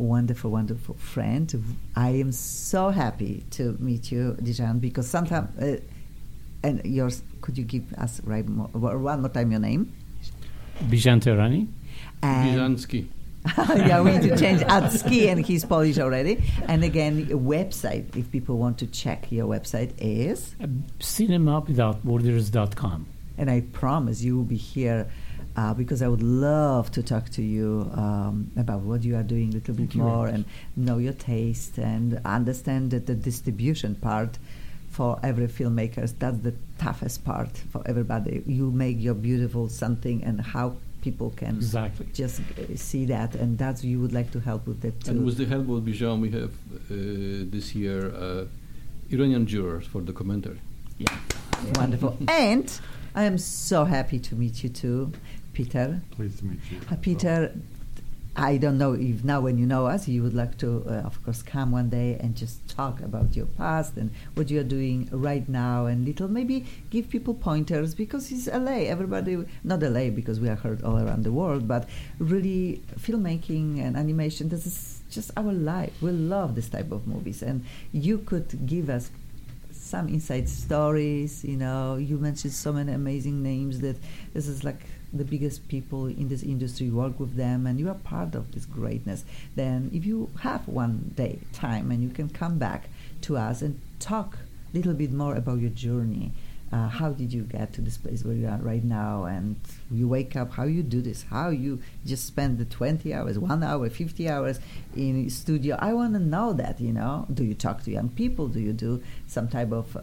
[SPEAKER 3] wonderful, wonderful friend. I am so happy to meet you, Dijan, because sometimes, and yours, could you give us one more time your name?
[SPEAKER 7] Bijan Tehrani.
[SPEAKER 4] Bijansky.
[SPEAKER 3] Yeah, we need to change Adsky, and he's Polish already. And again, a website, if people want to check your website, is?
[SPEAKER 7] cinemawithoutborders.com.
[SPEAKER 3] And I promise you will be here because I would love to talk to you about what you are doing a little bit more and know your taste and understand that the distribution part for every filmmaker, that's the toughest part for everybody. You make your beautiful something and how people can just see that, and that's you would like to help with that too.
[SPEAKER 4] And with the help of Bijan, we have this year Iranian jurors for the commentary.
[SPEAKER 3] Yeah, wonderful. And I am so happy to meet you too, Peter.
[SPEAKER 5] Pleased to meet you.
[SPEAKER 3] Peter, I don't know if now when you know us, you would like to, of course, come one day and just talk about your past and what you are doing right now and maybe give people pointers because it's LA. Everybody, not LA because we are heard all around the world, but really filmmaking and animation, this is just our life. We love this type of movies. And you could give us some inside stories, you mentioned so many amazing names that this is like the biggest people in this industry, work with them, and you are part of this greatness. Then if you have one day time and you can come back to us and talk a little bit more about your journey, how did you get to this place where you are right now, and you wake up, how you do this, how you just spend the 20 hours, 1 hour, 50 hours in studio. I want to know that, Do you talk to young people? Do you do some type of,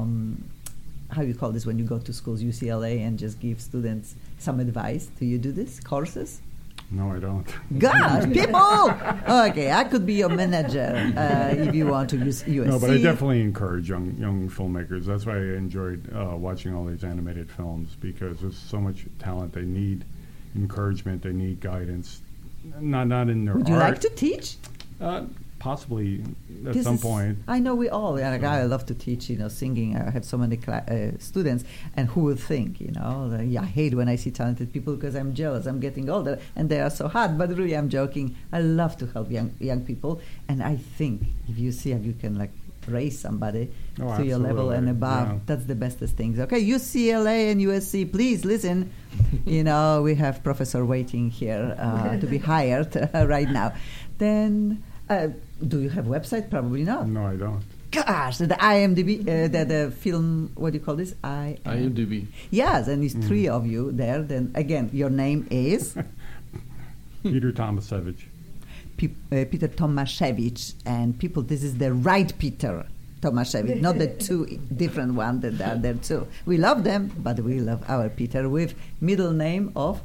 [SPEAKER 3] how you call this when you go to schools, UCLA, and just give students some advice? Do you do this, courses?
[SPEAKER 5] No, I don't.
[SPEAKER 3] Gosh, people! Okay, I could be your manager if you want to use USC.
[SPEAKER 5] No, but I definitely encourage young filmmakers. That's why I enjoyed watching all these animated films, because there's so much talent. They need encouragement. They need guidance. Not in their art.
[SPEAKER 3] Would you like to teach?
[SPEAKER 5] Possibly at some point.
[SPEAKER 3] I know we all. I love to teach, singing. I have so many students, and who would think, I hate when I see talented people because I'm jealous. I'm getting older, and they are so hard. But really, I'm joking. I love to help young people, and I think if you see how you can raise somebody to your level and above, that's the bestest things. Okay, UCLA and USC, please listen. We have professor waiting here to be hired right now. Then. Do you have a website? Probably not.
[SPEAKER 5] No, I don't.
[SPEAKER 3] Gosh, the IMDb, the film, what do you call this?
[SPEAKER 4] IMDb.
[SPEAKER 3] Yes, and it's three of you there. Then again, your name is?
[SPEAKER 5] Peter Tomaszewicz.
[SPEAKER 3] Peter Tomaszewicz. And people, this is the right Peter Tomaszewicz, not the two different ones that are there too. We love them, but we love our Peter with middle name of?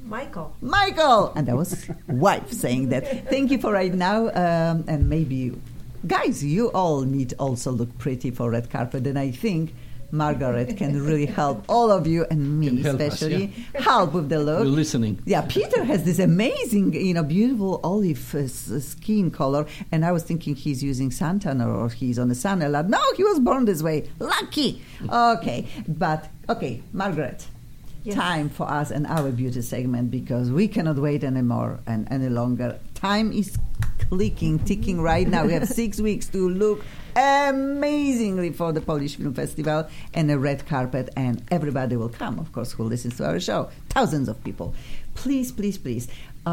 [SPEAKER 3] Michael! And that was wife saying that. Thank you for right now. And maybe, guys, you all need also look pretty for red carpet. And I think Margaret can really help all of you, and me especially, help with the look.
[SPEAKER 4] We're listening.
[SPEAKER 3] Yeah, Peter has this amazing, beautiful olive skin color. And I was thinking he's using suntan or he's on the sun a lot. No, he was born this way. Lucky! Okay, Margaret. Yes. Time for us and our beauty segment, because we cannot wait anymore and any longer. Time is ticking right now. We have 6 weeks to look amazingly for the Polish Film Festival and a red carpet, and everybody will come, of course, who listens to our show. Thousands of people. Please, please, please.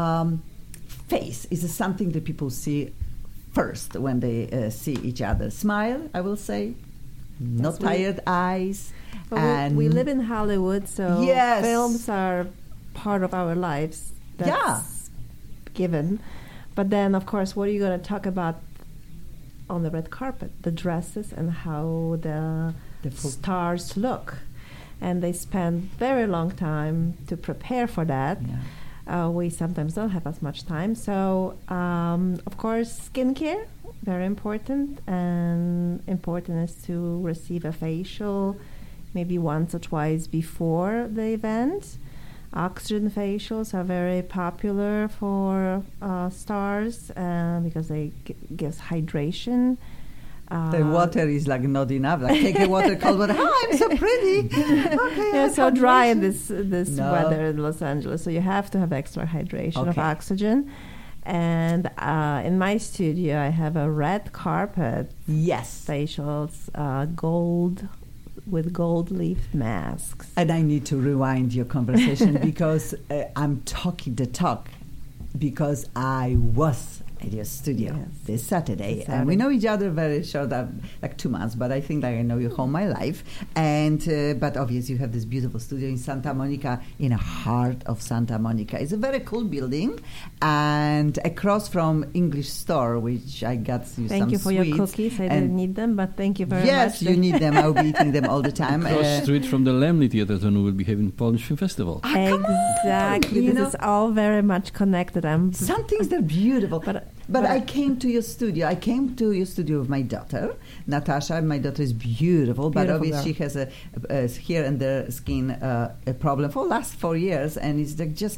[SPEAKER 3] Face is something that people see first when they see each other. Smile, I will say. Not tired eyes.
[SPEAKER 6] And we live in Hollywood, so films are part of our lives. That's given. But then, of course, what are you going to talk about on the red carpet? The dresses and how the stars look. And they spend very long time to prepare for that. Yeah. We sometimes don't have as much time. So, of course, skincare, very important. And important is to receive a facial maybe once or twice before the event. Oxygen facials are very popular for stars because they gives hydration.
[SPEAKER 3] The water is not enough. Take a water, cold water. Oh, I'm so pretty. Okay,
[SPEAKER 6] so dry in this weather in Los Angeles, so you have to have extra hydration of oxygen. And in my studio, I have a red carpet.
[SPEAKER 3] Yes.
[SPEAKER 6] Facials, gold, with gold leaf masks.
[SPEAKER 3] And I need to rewind your conversation because I'm talking the talk because I was at your studio this Saturday. And we know each other very short, like 2 months, but I think like I know you all my life. And but obviously you have this beautiful studio in Santa Monica, in the heart of Santa Monica. It's a very cool building, and across from English store, which I got you
[SPEAKER 6] Thank
[SPEAKER 3] some
[SPEAKER 6] you for
[SPEAKER 3] sweets.
[SPEAKER 6] your cookies. I didn't need them, but thank you very much.
[SPEAKER 3] Yes, you need them. I'll be eating them all the time.
[SPEAKER 4] Across street from the Lemley Theatre, then we'll be having Polish Film Festival.
[SPEAKER 6] Exactly. This is all very much connected.
[SPEAKER 3] Some things are beautiful. But I came to your studio. I came to your studio with my daughter, Natasha. My daughter is beautiful, but obviously she has a here and there skin a problem for the last 4 years, and it's like just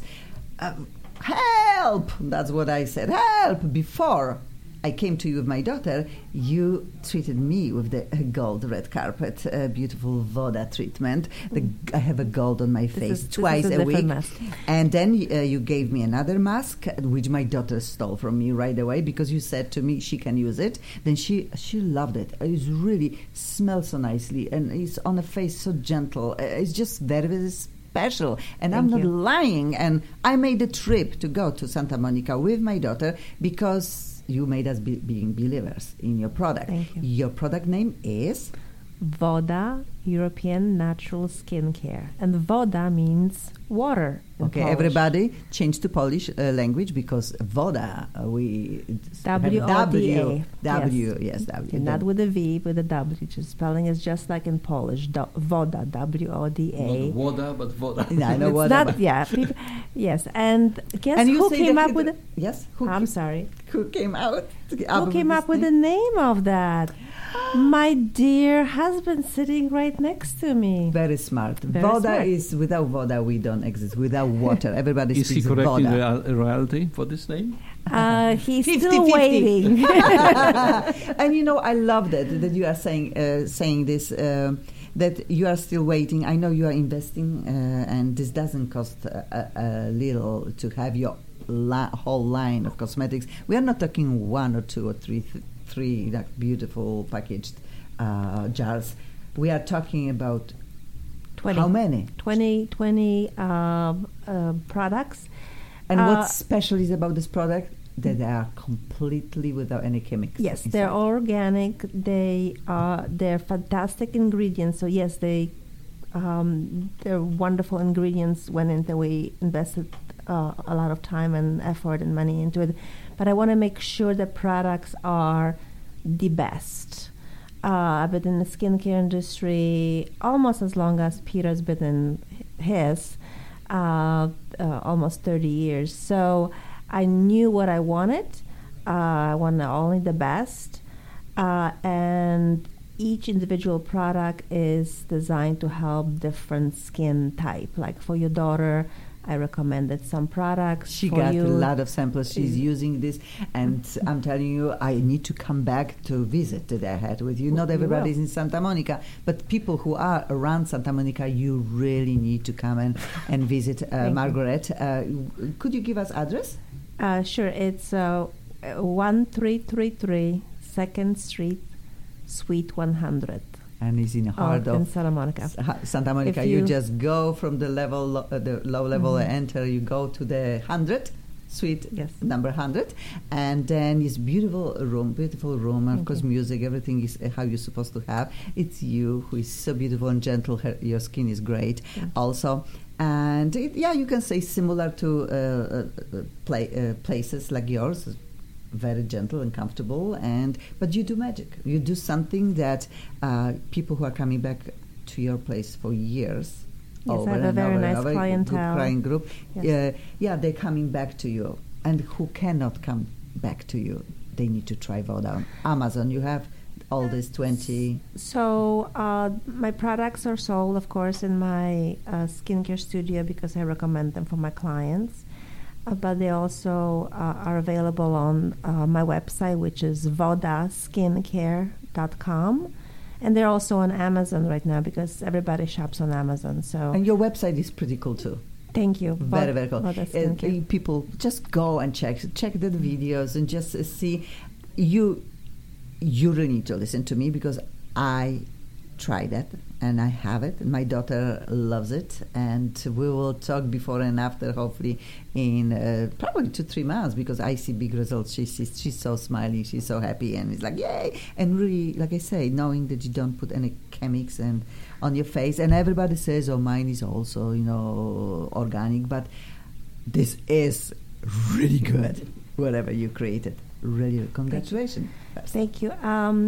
[SPEAKER 3] help. That's what I said. Help. Before I came to you with my daughter, you treated me with the gold red carpet, beautiful Voda treatment. I have a gold on my face twice a week. Mask. And then you gave me another mask, which my daughter stole from me right away because you said to me she can use it. Then she loved it. It really smells so nicely, and it's on the face so gentle. It's just very, very special. And I'm not lying. And I made a trip to go to Santa Monica with my daughter because you made us being believers in your product.
[SPEAKER 6] Thank you.
[SPEAKER 3] Your product name is?
[SPEAKER 6] Voda, European Natural Skincare. And Voda means water.
[SPEAKER 3] Okay,
[SPEAKER 6] Polish.
[SPEAKER 3] Everybody change to Polish language because Voda, we
[SPEAKER 6] W-O-D-A.
[SPEAKER 3] Yes, W.
[SPEAKER 6] Not with a V, with a W. Just spelling is just like in Polish. Voda, W-O-D-A.
[SPEAKER 4] Not Voda, but Voda.
[SPEAKER 3] Yeah, I know
[SPEAKER 6] it's
[SPEAKER 3] Voda.
[SPEAKER 6] not, yes, and guess who came up with it?
[SPEAKER 3] Yes?
[SPEAKER 6] I'm sorry.
[SPEAKER 3] Who came out?
[SPEAKER 6] Who came up with the name of that? My dear husband sitting right next to me.
[SPEAKER 3] Very smart. Voda is, without Voda we don't exist. Without water, everybody
[SPEAKER 4] speaks Voda. Is he correct in reality for this name?
[SPEAKER 6] He's 50, still 50. Waiting.
[SPEAKER 3] And I love that you are saying this, that you are still waiting. I know you are investing, and this doesn't cost a little to have your whole line of cosmetics. We are not talking 1 or 2 or 3 like beautiful packaged jars. We are talking about
[SPEAKER 6] 20.
[SPEAKER 3] How many?
[SPEAKER 6] 20 products.
[SPEAKER 3] And what's special is about this product? That they are completely without any chemicals.
[SPEAKER 6] Yes, they're organic. They're fantastic ingredients. So yes, they're wonderful ingredients. We invested a lot of time and effort and money into it. But I want to make sure the products are the best. I've been in the skincare industry almost as long as Peter's been in his, almost 30 years. So I knew what I wanted. I wanted only the best. And each individual product is designed to help different skin type. Like for your daughter, I recommended some products.
[SPEAKER 3] She got a lot of samples. She's using this, and I'm telling you, I need to come back to visit that I had with you. Not everybody's in Santa Monica, but people who are around Santa Monica, you really need to come and visit Margaret. Could you give us address?
[SPEAKER 6] Sure. It's 1333 2nd Street, Suite 100.
[SPEAKER 3] And it's in the heart of
[SPEAKER 6] Santa Monica.
[SPEAKER 3] Santa Monica. You just go from the level, the low level, enter. You go to the 100 suite, number 100, and then it's beautiful room, and of course music. Everything is how you're supposed to have. It's you who is so beautiful and gentle. Your skin is great, also. And you can say similar to places like yours. Very gentle and comfortable, but you do magic. You do something that people who are coming back to your place for years.
[SPEAKER 6] Yes, I have a very nice clientele.
[SPEAKER 3] Client group. Yes. They're coming back to you. And who cannot come back to you, they need to try Voda on Amazon. You have all these 20.
[SPEAKER 6] So my products are sold, of course, in my skincare studio because I recommend them for my clients. But they also are available on my website, which is vodaskincare.com. And they're also on Amazon right now because everybody shops on Amazon. So
[SPEAKER 3] and your website is pretty cool too.
[SPEAKER 6] Thank you.
[SPEAKER 3] Very, very cool.
[SPEAKER 6] Skincare.
[SPEAKER 3] People just go and check the videos and just see. You really need to listen to me because I tried that and I have it. My daughter loves it, and we will talk before and after, hopefully in probably 2-3 months, because I see big results. She's so smiley, she's so happy, and it's like yay! And really, like I say, knowing that you don't put any chemics and on your face, and everybody says, "Oh, mine is also organic," but this is really good. Whatever you created, really, congratulations!
[SPEAKER 6] Thank you.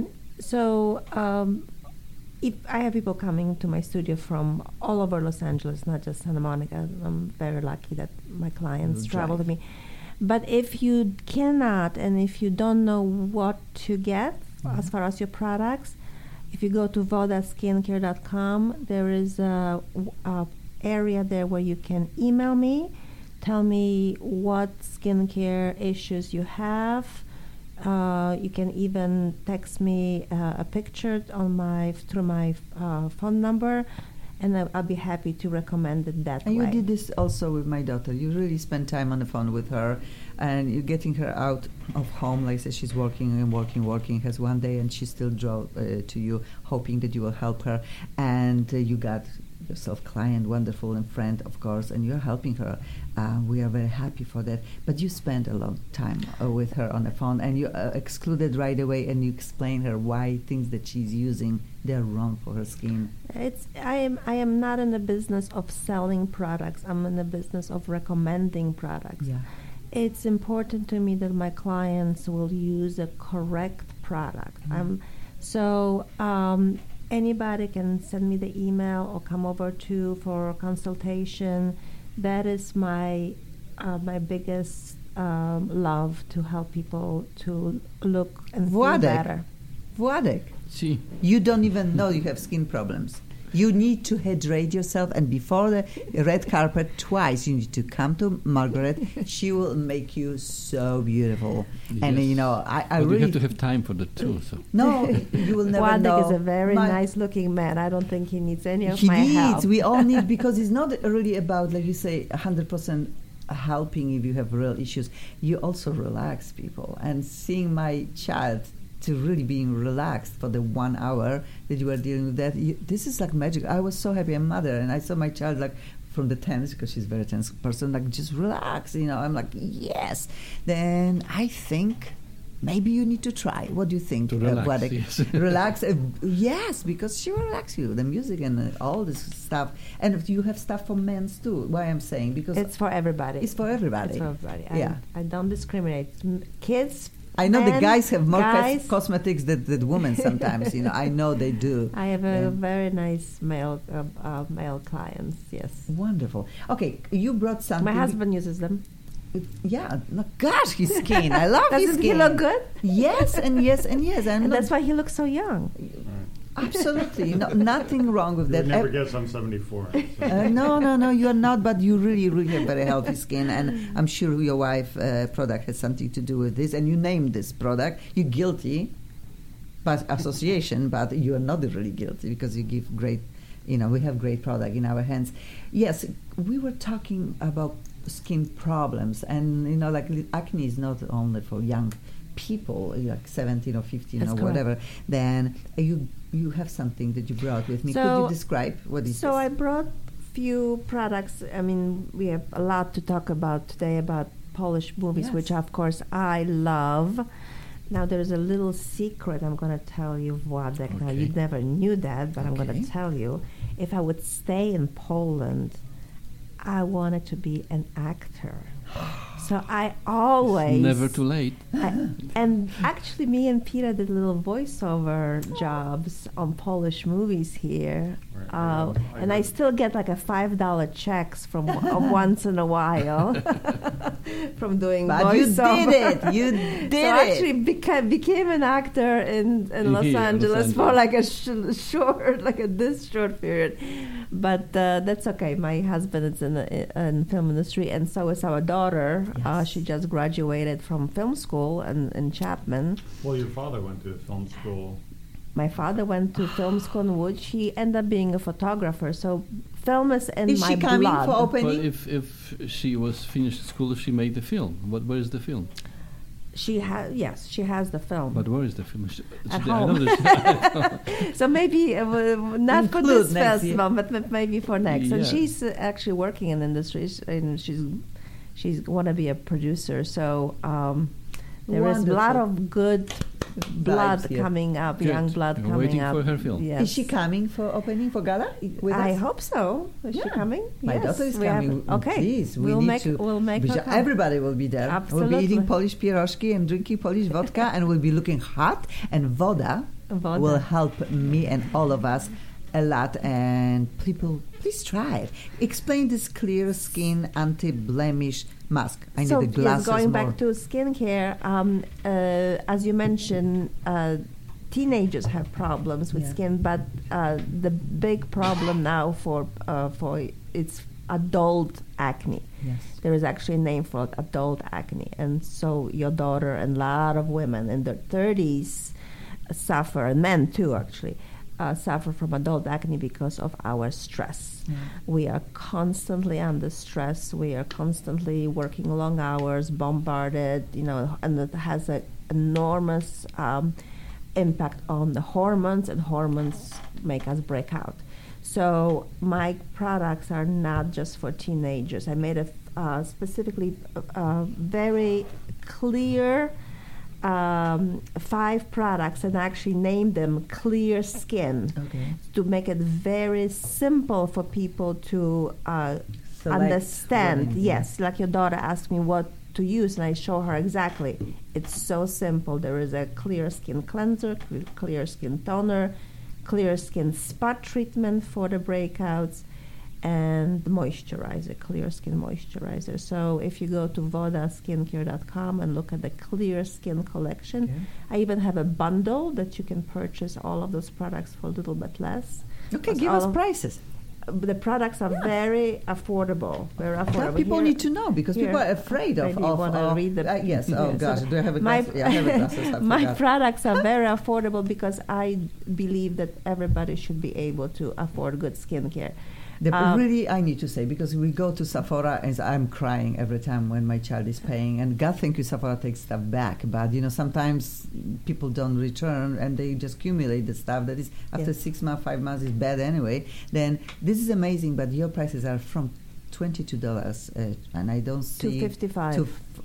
[SPEAKER 6] If I have people coming to my studio from all over Los Angeles, not just Santa Monica. I'm very lucky that my clients travel to me. But if you cannot, and if you don't know what to get as far as your products, if you go to vodaskincare.com, there is a area there where you can email me, tell me what skincare issues you have. You can even text me a picture through my phone number, and I'll be happy to recommend it that way.
[SPEAKER 3] And you did this also with my daughter. You really spend time on the phone with her, and you're getting her out of home. Like I said, she's working, has one day, and she still drove to you, hoping that you will help her. And you got yourself client, wonderful, and friend, of course, and you're helping her. We are very happy for that. But you spent a long time with her on the phone, and you excluded right away, and you explain her why things that she's using, they're wrong for her skin.
[SPEAKER 6] I am not in the business of selling products. I'm in the business of recommending products.
[SPEAKER 3] Yeah.
[SPEAKER 6] It's important to me that my clients will use a correct product. Anybody can send me the email or come over for a consultation. That is my biggest love, to help people to look and feel better.
[SPEAKER 3] Władek,
[SPEAKER 4] See,
[SPEAKER 3] you don't even know you have skin problems. You need to hydrate yourself, and before the red carpet, twice you need to come to Margaret. She will make you so beautiful.
[SPEAKER 4] Yes.
[SPEAKER 3] And I
[SPEAKER 4] but
[SPEAKER 3] really
[SPEAKER 4] you have to have time for that too. So
[SPEAKER 3] no, you will never know.
[SPEAKER 6] Władek is a very nice-looking man. I don't think he needs any of my help.
[SPEAKER 3] We all need, because it's not really about, like you say, 100% helping if you have real issues. You also relax people, and seeing my child to really being relaxed for the 1 hour that you were dealing with that. This is like magic. I was so happy. I'm a mother, and I saw my child like from the tense, because she's a very tense person, like just relax. I'm like, yes. Then I think maybe you need to try. What do you think?
[SPEAKER 4] To relax, yes.
[SPEAKER 3] Relax, yes, because she will relax you. The music and all this stuff. And you have stuff for men too. Why I'm saying, because
[SPEAKER 6] it's for everybody.
[SPEAKER 3] It's for everybody.
[SPEAKER 6] It's for everybody.
[SPEAKER 3] Yeah.
[SPEAKER 6] I don't discriminate. Kids.
[SPEAKER 3] I know the guys have more cosmetics than women sometimes. I know they do.
[SPEAKER 6] I have a very nice male clients. Yes.
[SPEAKER 3] Wonderful. Okay, you brought something.
[SPEAKER 6] My husband uses them.
[SPEAKER 3] Yeah. No, gosh, his skin. I love his skin.
[SPEAKER 6] Doesn't he look good?
[SPEAKER 3] Yes, and yes, and yes.
[SPEAKER 6] And that's why he looks so young.
[SPEAKER 3] Absolutely. Nothing wrong with that.
[SPEAKER 5] You would never guess I'm 74. So.
[SPEAKER 3] No, you're not, but you really, really have very healthy skin, and I'm sure your wife product has something to do with this, and you named this product. You're guilty by association, but you are not really guilty, because you give great, we have great product in our hands. Yes, we were talking about skin problems, and, like acne is not only for young people, like 17 or 15
[SPEAKER 6] That's
[SPEAKER 3] or
[SPEAKER 6] correct.
[SPEAKER 3] whatever. Then you have something that you brought with me. Could you describe what is this?
[SPEAKER 6] So I brought few products. I mean, we have a lot to talk about today about Polish movies,
[SPEAKER 3] Yes.
[SPEAKER 6] which of course I love. Now there's a little secret I'm going to tell you, Władek. Now you never knew that, but I'm going to tell you. If I would stay in Poland, I wanted to be an actor. So I always...
[SPEAKER 4] never too late.
[SPEAKER 6] And actually, me and Peter did little voiceover jobs on Polish movies here. And I still get like a $5 checks from once in a while from doing voiceover.
[SPEAKER 3] You did it.
[SPEAKER 6] So I actually became an actor in Los Angeles for like a short period. But that's okay. My husband is in the film industry, and so is our daughter.
[SPEAKER 3] Yes.
[SPEAKER 6] She just graduated from film school in Chapman.
[SPEAKER 5] Well, your father went to film school.
[SPEAKER 6] My father went to film school in Łódź. He ended up being a photographer. So film is in
[SPEAKER 3] Is
[SPEAKER 6] my
[SPEAKER 3] she coming
[SPEAKER 6] blood.
[SPEAKER 3] for
[SPEAKER 4] But
[SPEAKER 3] opening?
[SPEAKER 4] if she was finished school, she made the film. Where is the film?
[SPEAKER 6] She has the film.
[SPEAKER 4] But where is the film?
[SPEAKER 6] At
[SPEAKER 4] I
[SPEAKER 6] home.
[SPEAKER 4] know that
[SPEAKER 6] So maybe not for
[SPEAKER 3] Include
[SPEAKER 6] this
[SPEAKER 3] next year.
[SPEAKER 6] festival, but maybe for next. And
[SPEAKER 4] Yeah.
[SPEAKER 6] she's actually working in industries, and she's want to be a producer. So there is a lot
[SPEAKER 3] Wonderful.
[SPEAKER 6] of good blood
[SPEAKER 3] Vibes here.
[SPEAKER 6] coming up,
[SPEAKER 4] Good.
[SPEAKER 6] young blood
[SPEAKER 4] I'm
[SPEAKER 6] coming
[SPEAKER 4] waiting
[SPEAKER 6] up.
[SPEAKER 4] for her film.
[SPEAKER 6] Yes.
[SPEAKER 3] Is she coming for opening for gala with
[SPEAKER 6] I
[SPEAKER 3] us?
[SPEAKER 6] hope so. Is she
[SPEAKER 3] Yeah.
[SPEAKER 6] coming?
[SPEAKER 3] My
[SPEAKER 6] Yes,
[SPEAKER 3] daughter is
[SPEAKER 6] we have-
[SPEAKER 3] coming.
[SPEAKER 6] Okay,
[SPEAKER 3] Please,
[SPEAKER 6] we'll
[SPEAKER 3] need
[SPEAKER 6] make
[SPEAKER 3] to.
[SPEAKER 6] we'll make her come.
[SPEAKER 3] Everybody will be there. We'll be eating
[SPEAKER 6] Absolutely.
[SPEAKER 3] Polish pierogi and drinking Polish vodka, and we'll be looking hot. And Voda
[SPEAKER 6] Voda.
[SPEAKER 3] will help me and all of us a lot. And people, please try it. Explain this clear skin anti-blemish mask. I need the glasses
[SPEAKER 6] going
[SPEAKER 3] more.
[SPEAKER 6] back to skincare, as you mentioned, teenagers have problems with
[SPEAKER 3] Yeah.
[SPEAKER 6] skin, but the big problem now for it's adult acne.
[SPEAKER 3] Yes.
[SPEAKER 6] There is actually a name for it, adult acne, and so your daughter and a lot of women in their 30s suffer, and men too actually. Suffer from adult acne because of our stress.
[SPEAKER 3] Yeah.
[SPEAKER 6] We are constantly under stress. We are constantly working long hours, bombarded, and it has an enormous impact on the hormones, and hormones make us break out. So my products are not just for teenagers. I made a specifically very clear 5 products and actually named them Clear Skin
[SPEAKER 3] Okay.
[SPEAKER 6] to make it very simple for people to
[SPEAKER 3] Select
[SPEAKER 6] understand.
[SPEAKER 3] what-
[SPEAKER 6] Yes, like your daughter asked me what to use, and I show her exactly. It's so simple. There is a Clear Skin cleanser, Clear Skin toner, Clear Skin spot treatment for the breakouts, and moisturizer, Clear Skin moisturizer. So if you go to vodaskincare.com and look at the Clear Skin collection,
[SPEAKER 3] Okay.
[SPEAKER 6] I even have a bundle that you can purchase all of those products for a little bit less.
[SPEAKER 3] Okay,
[SPEAKER 6] Because
[SPEAKER 3] give
[SPEAKER 6] all
[SPEAKER 3] us
[SPEAKER 6] of-
[SPEAKER 3] prices.
[SPEAKER 6] The products are very affordable. Very affordable.
[SPEAKER 3] Well, people
[SPEAKER 6] Here-
[SPEAKER 3] need to know because
[SPEAKER 6] here,
[SPEAKER 3] people are afraid of.
[SPEAKER 6] maybe you wanna read the-
[SPEAKER 3] yes. Oh
[SPEAKER 6] Yeah,
[SPEAKER 3] gosh.
[SPEAKER 6] so
[SPEAKER 3] Do I have a
[SPEAKER 6] my-
[SPEAKER 3] glass? Yeah, I have a glasses. I
[SPEAKER 6] My
[SPEAKER 3] forgot.
[SPEAKER 6] products are very affordable because I believe that everybody should be able to afford good skincare.
[SPEAKER 3] Really, I need to say, because we go to Sephora and I'm crying every time when my child is paying. And God thank you, Sephora takes stuff back. But, sometimes people don't return and they just accumulate the stuff that is after 6 months, 5 months is bad anyway. Then this is amazing, but your prices are from $22 and I don't see...
[SPEAKER 6] $255.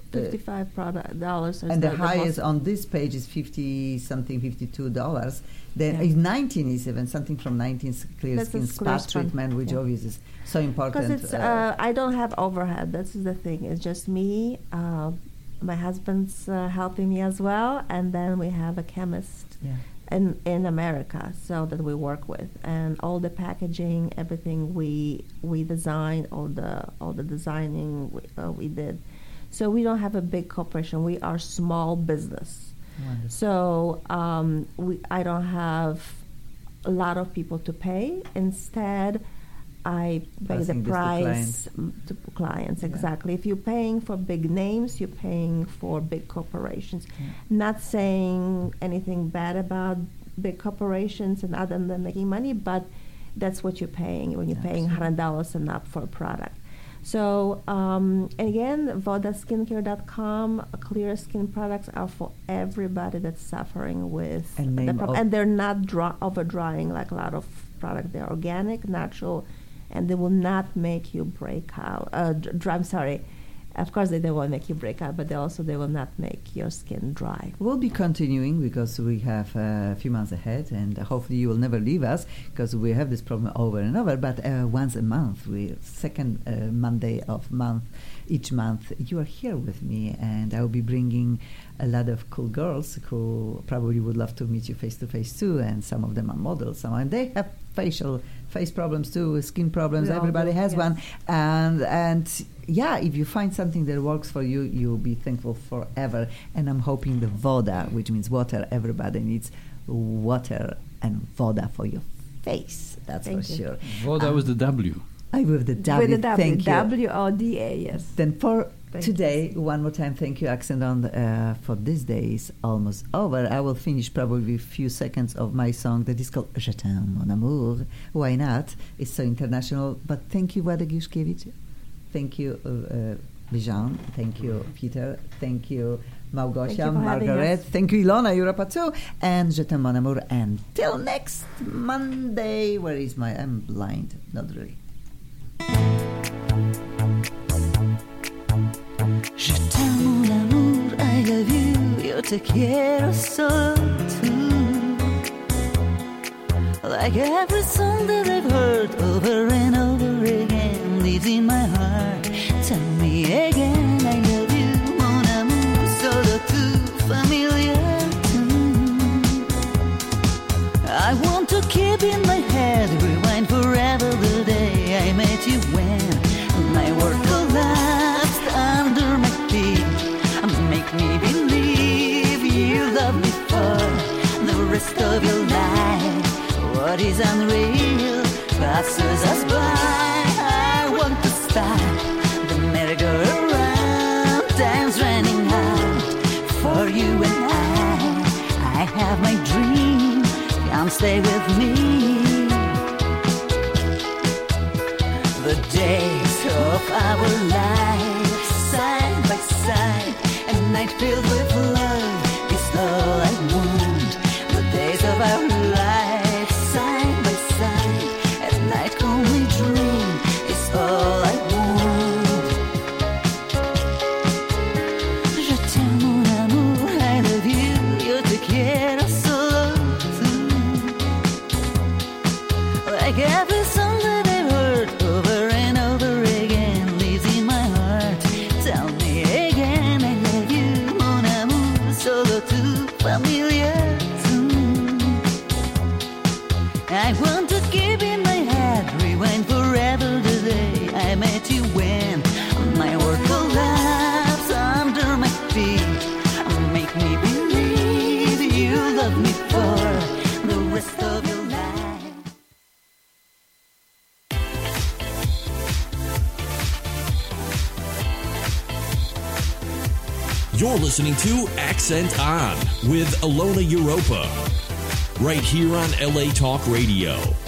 [SPEAKER 6] $55
[SPEAKER 3] and the highest on this page is $50-something, $52. Then
[SPEAKER 6] Yeah.
[SPEAKER 3] 19 is even something from 19 clear
[SPEAKER 6] That's
[SPEAKER 3] skin
[SPEAKER 6] a
[SPEAKER 3] spa
[SPEAKER 6] clear skin,
[SPEAKER 3] treatment, which
[SPEAKER 6] yeah.
[SPEAKER 3] obviously is so important.
[SPEAKER 6] Because it's I don't have overhead. This is the thing. It's just me. My husband's helping me as well, and then we have a chemist
[SPEAKER 3] yeah.
[SPEAKER 6] in America, so that we work with, and all the packaging, everything we design, all the designing we did. So we don't have a big corporation. We are small business.
[SPEAKER 3] Wonderful.
[SPEAKER 6] So I don't have a lot of people to pay. Instead, I pay the
[SPEAKER 3] Passing this to
[SPEAKER 6] price to clients.
[SPEAKER 3] Yeah.
[SPEAKER 6] Exactly. If you're paying for big names, you're paying for big corporations.
[SPEAKER 3] Yeah.
[SPEAKER 6] Not saying anything bad about big corporations and other than making money, but that's what you're paying when you're paying $100 and up for a product. So again, vodaskincare.com, Clear Skin products are for everybody that's suffering with
[SPEAKER 3] And
[SPEAKER 6] the
[SPEAKER 3] name
[SPEAKER 6] problem.
[SPEAKER 3] of-
[SPEAKER 6] And they're not over drying like a lot of products. They're organic, natural, and they will not make you break out. I'm sorry. Of course, they won't make you break out, but they will not make your skin dry.
[SPEAKER 3] We'll be continuing because we have a few months ahead, and hopefully you will never leave us because we have this problem over and over. But once a month, second Monday of each month, you are here with me, and I will be bringing a lot of cool girls who probably would love to meet you face to face too, and some of them are models, and they have face problems too, skin problems.
[SPEAKER 6] We all
[SPEAKER 3] Everybody
[SPEAKER 6] do,
[SPEAKER 3] has
[SPEAKER 6] yes.
[SPEAKER 3] one, and yeah, if you find something that works for you, you'll be thankful forever. And I'm hoping the Voda, which means water, everybody needs water and Voda for your face. That's
[SPEAKER 6] Thank
[SPEAKER 3] for
[SPEAKER 6] you.
[SPEAKER 3] sure.
[SPEAKER 4] Voda was the W.
[SPEAKER 3] I with the W.
[SPEAKER 6] With the W,
[SPEAKER 3] Thank you.
[SPEAKER 6] WODA, yes.
[SPEAKER 3] Then for Today, one more time, thank you, Accent On, for this day is almost over. I will finish probably with a few seconds of my song that is called Je t'aime, mon amour. Why not? It's so international. But thank you, Władek Juszkiewicz. Thank you, Bijan. Thank you, Peter. Thank you, Małgosia, Margaret. Thank you, Ilona, Europa too. And Je t'aime, mon amour. Until next Monday. Where is my... I'm blind. Not really.
[SPEAKER 1] Je t'aime mon amour, I love you, yo te quiero solo tú. Like every song that I've heard over and over again lives in my heart. Tell me again, I love you, mon amour, solo tú, familiar too. I want to keep in my head, rewind forever the day I met you when my world collapsed under my feet. Make me believe you love me for the rest of your life. What is unreal passes us by. I want to start the merry-go-round, time's running out for you and I have my dream, come stay with me. The days of our lives side by side, a night filled with love is all I want. The days of our lives side by side, a night only dream is all I want. Je t'aime mon amour, I love you, yo te quiero solo tú. Like every song that I've heard over and over again lives in my heart. Tell me again, I love you, mon amour, solo tú, familiar too. I want to keep in my head, rewind forever the day I met you when my world collapsed under my feet. Make me believe you love me for the rest of your life.
[SPEAKER 2] You're listening to Accent On with Ilona Europa, right here on LA Talk Radio.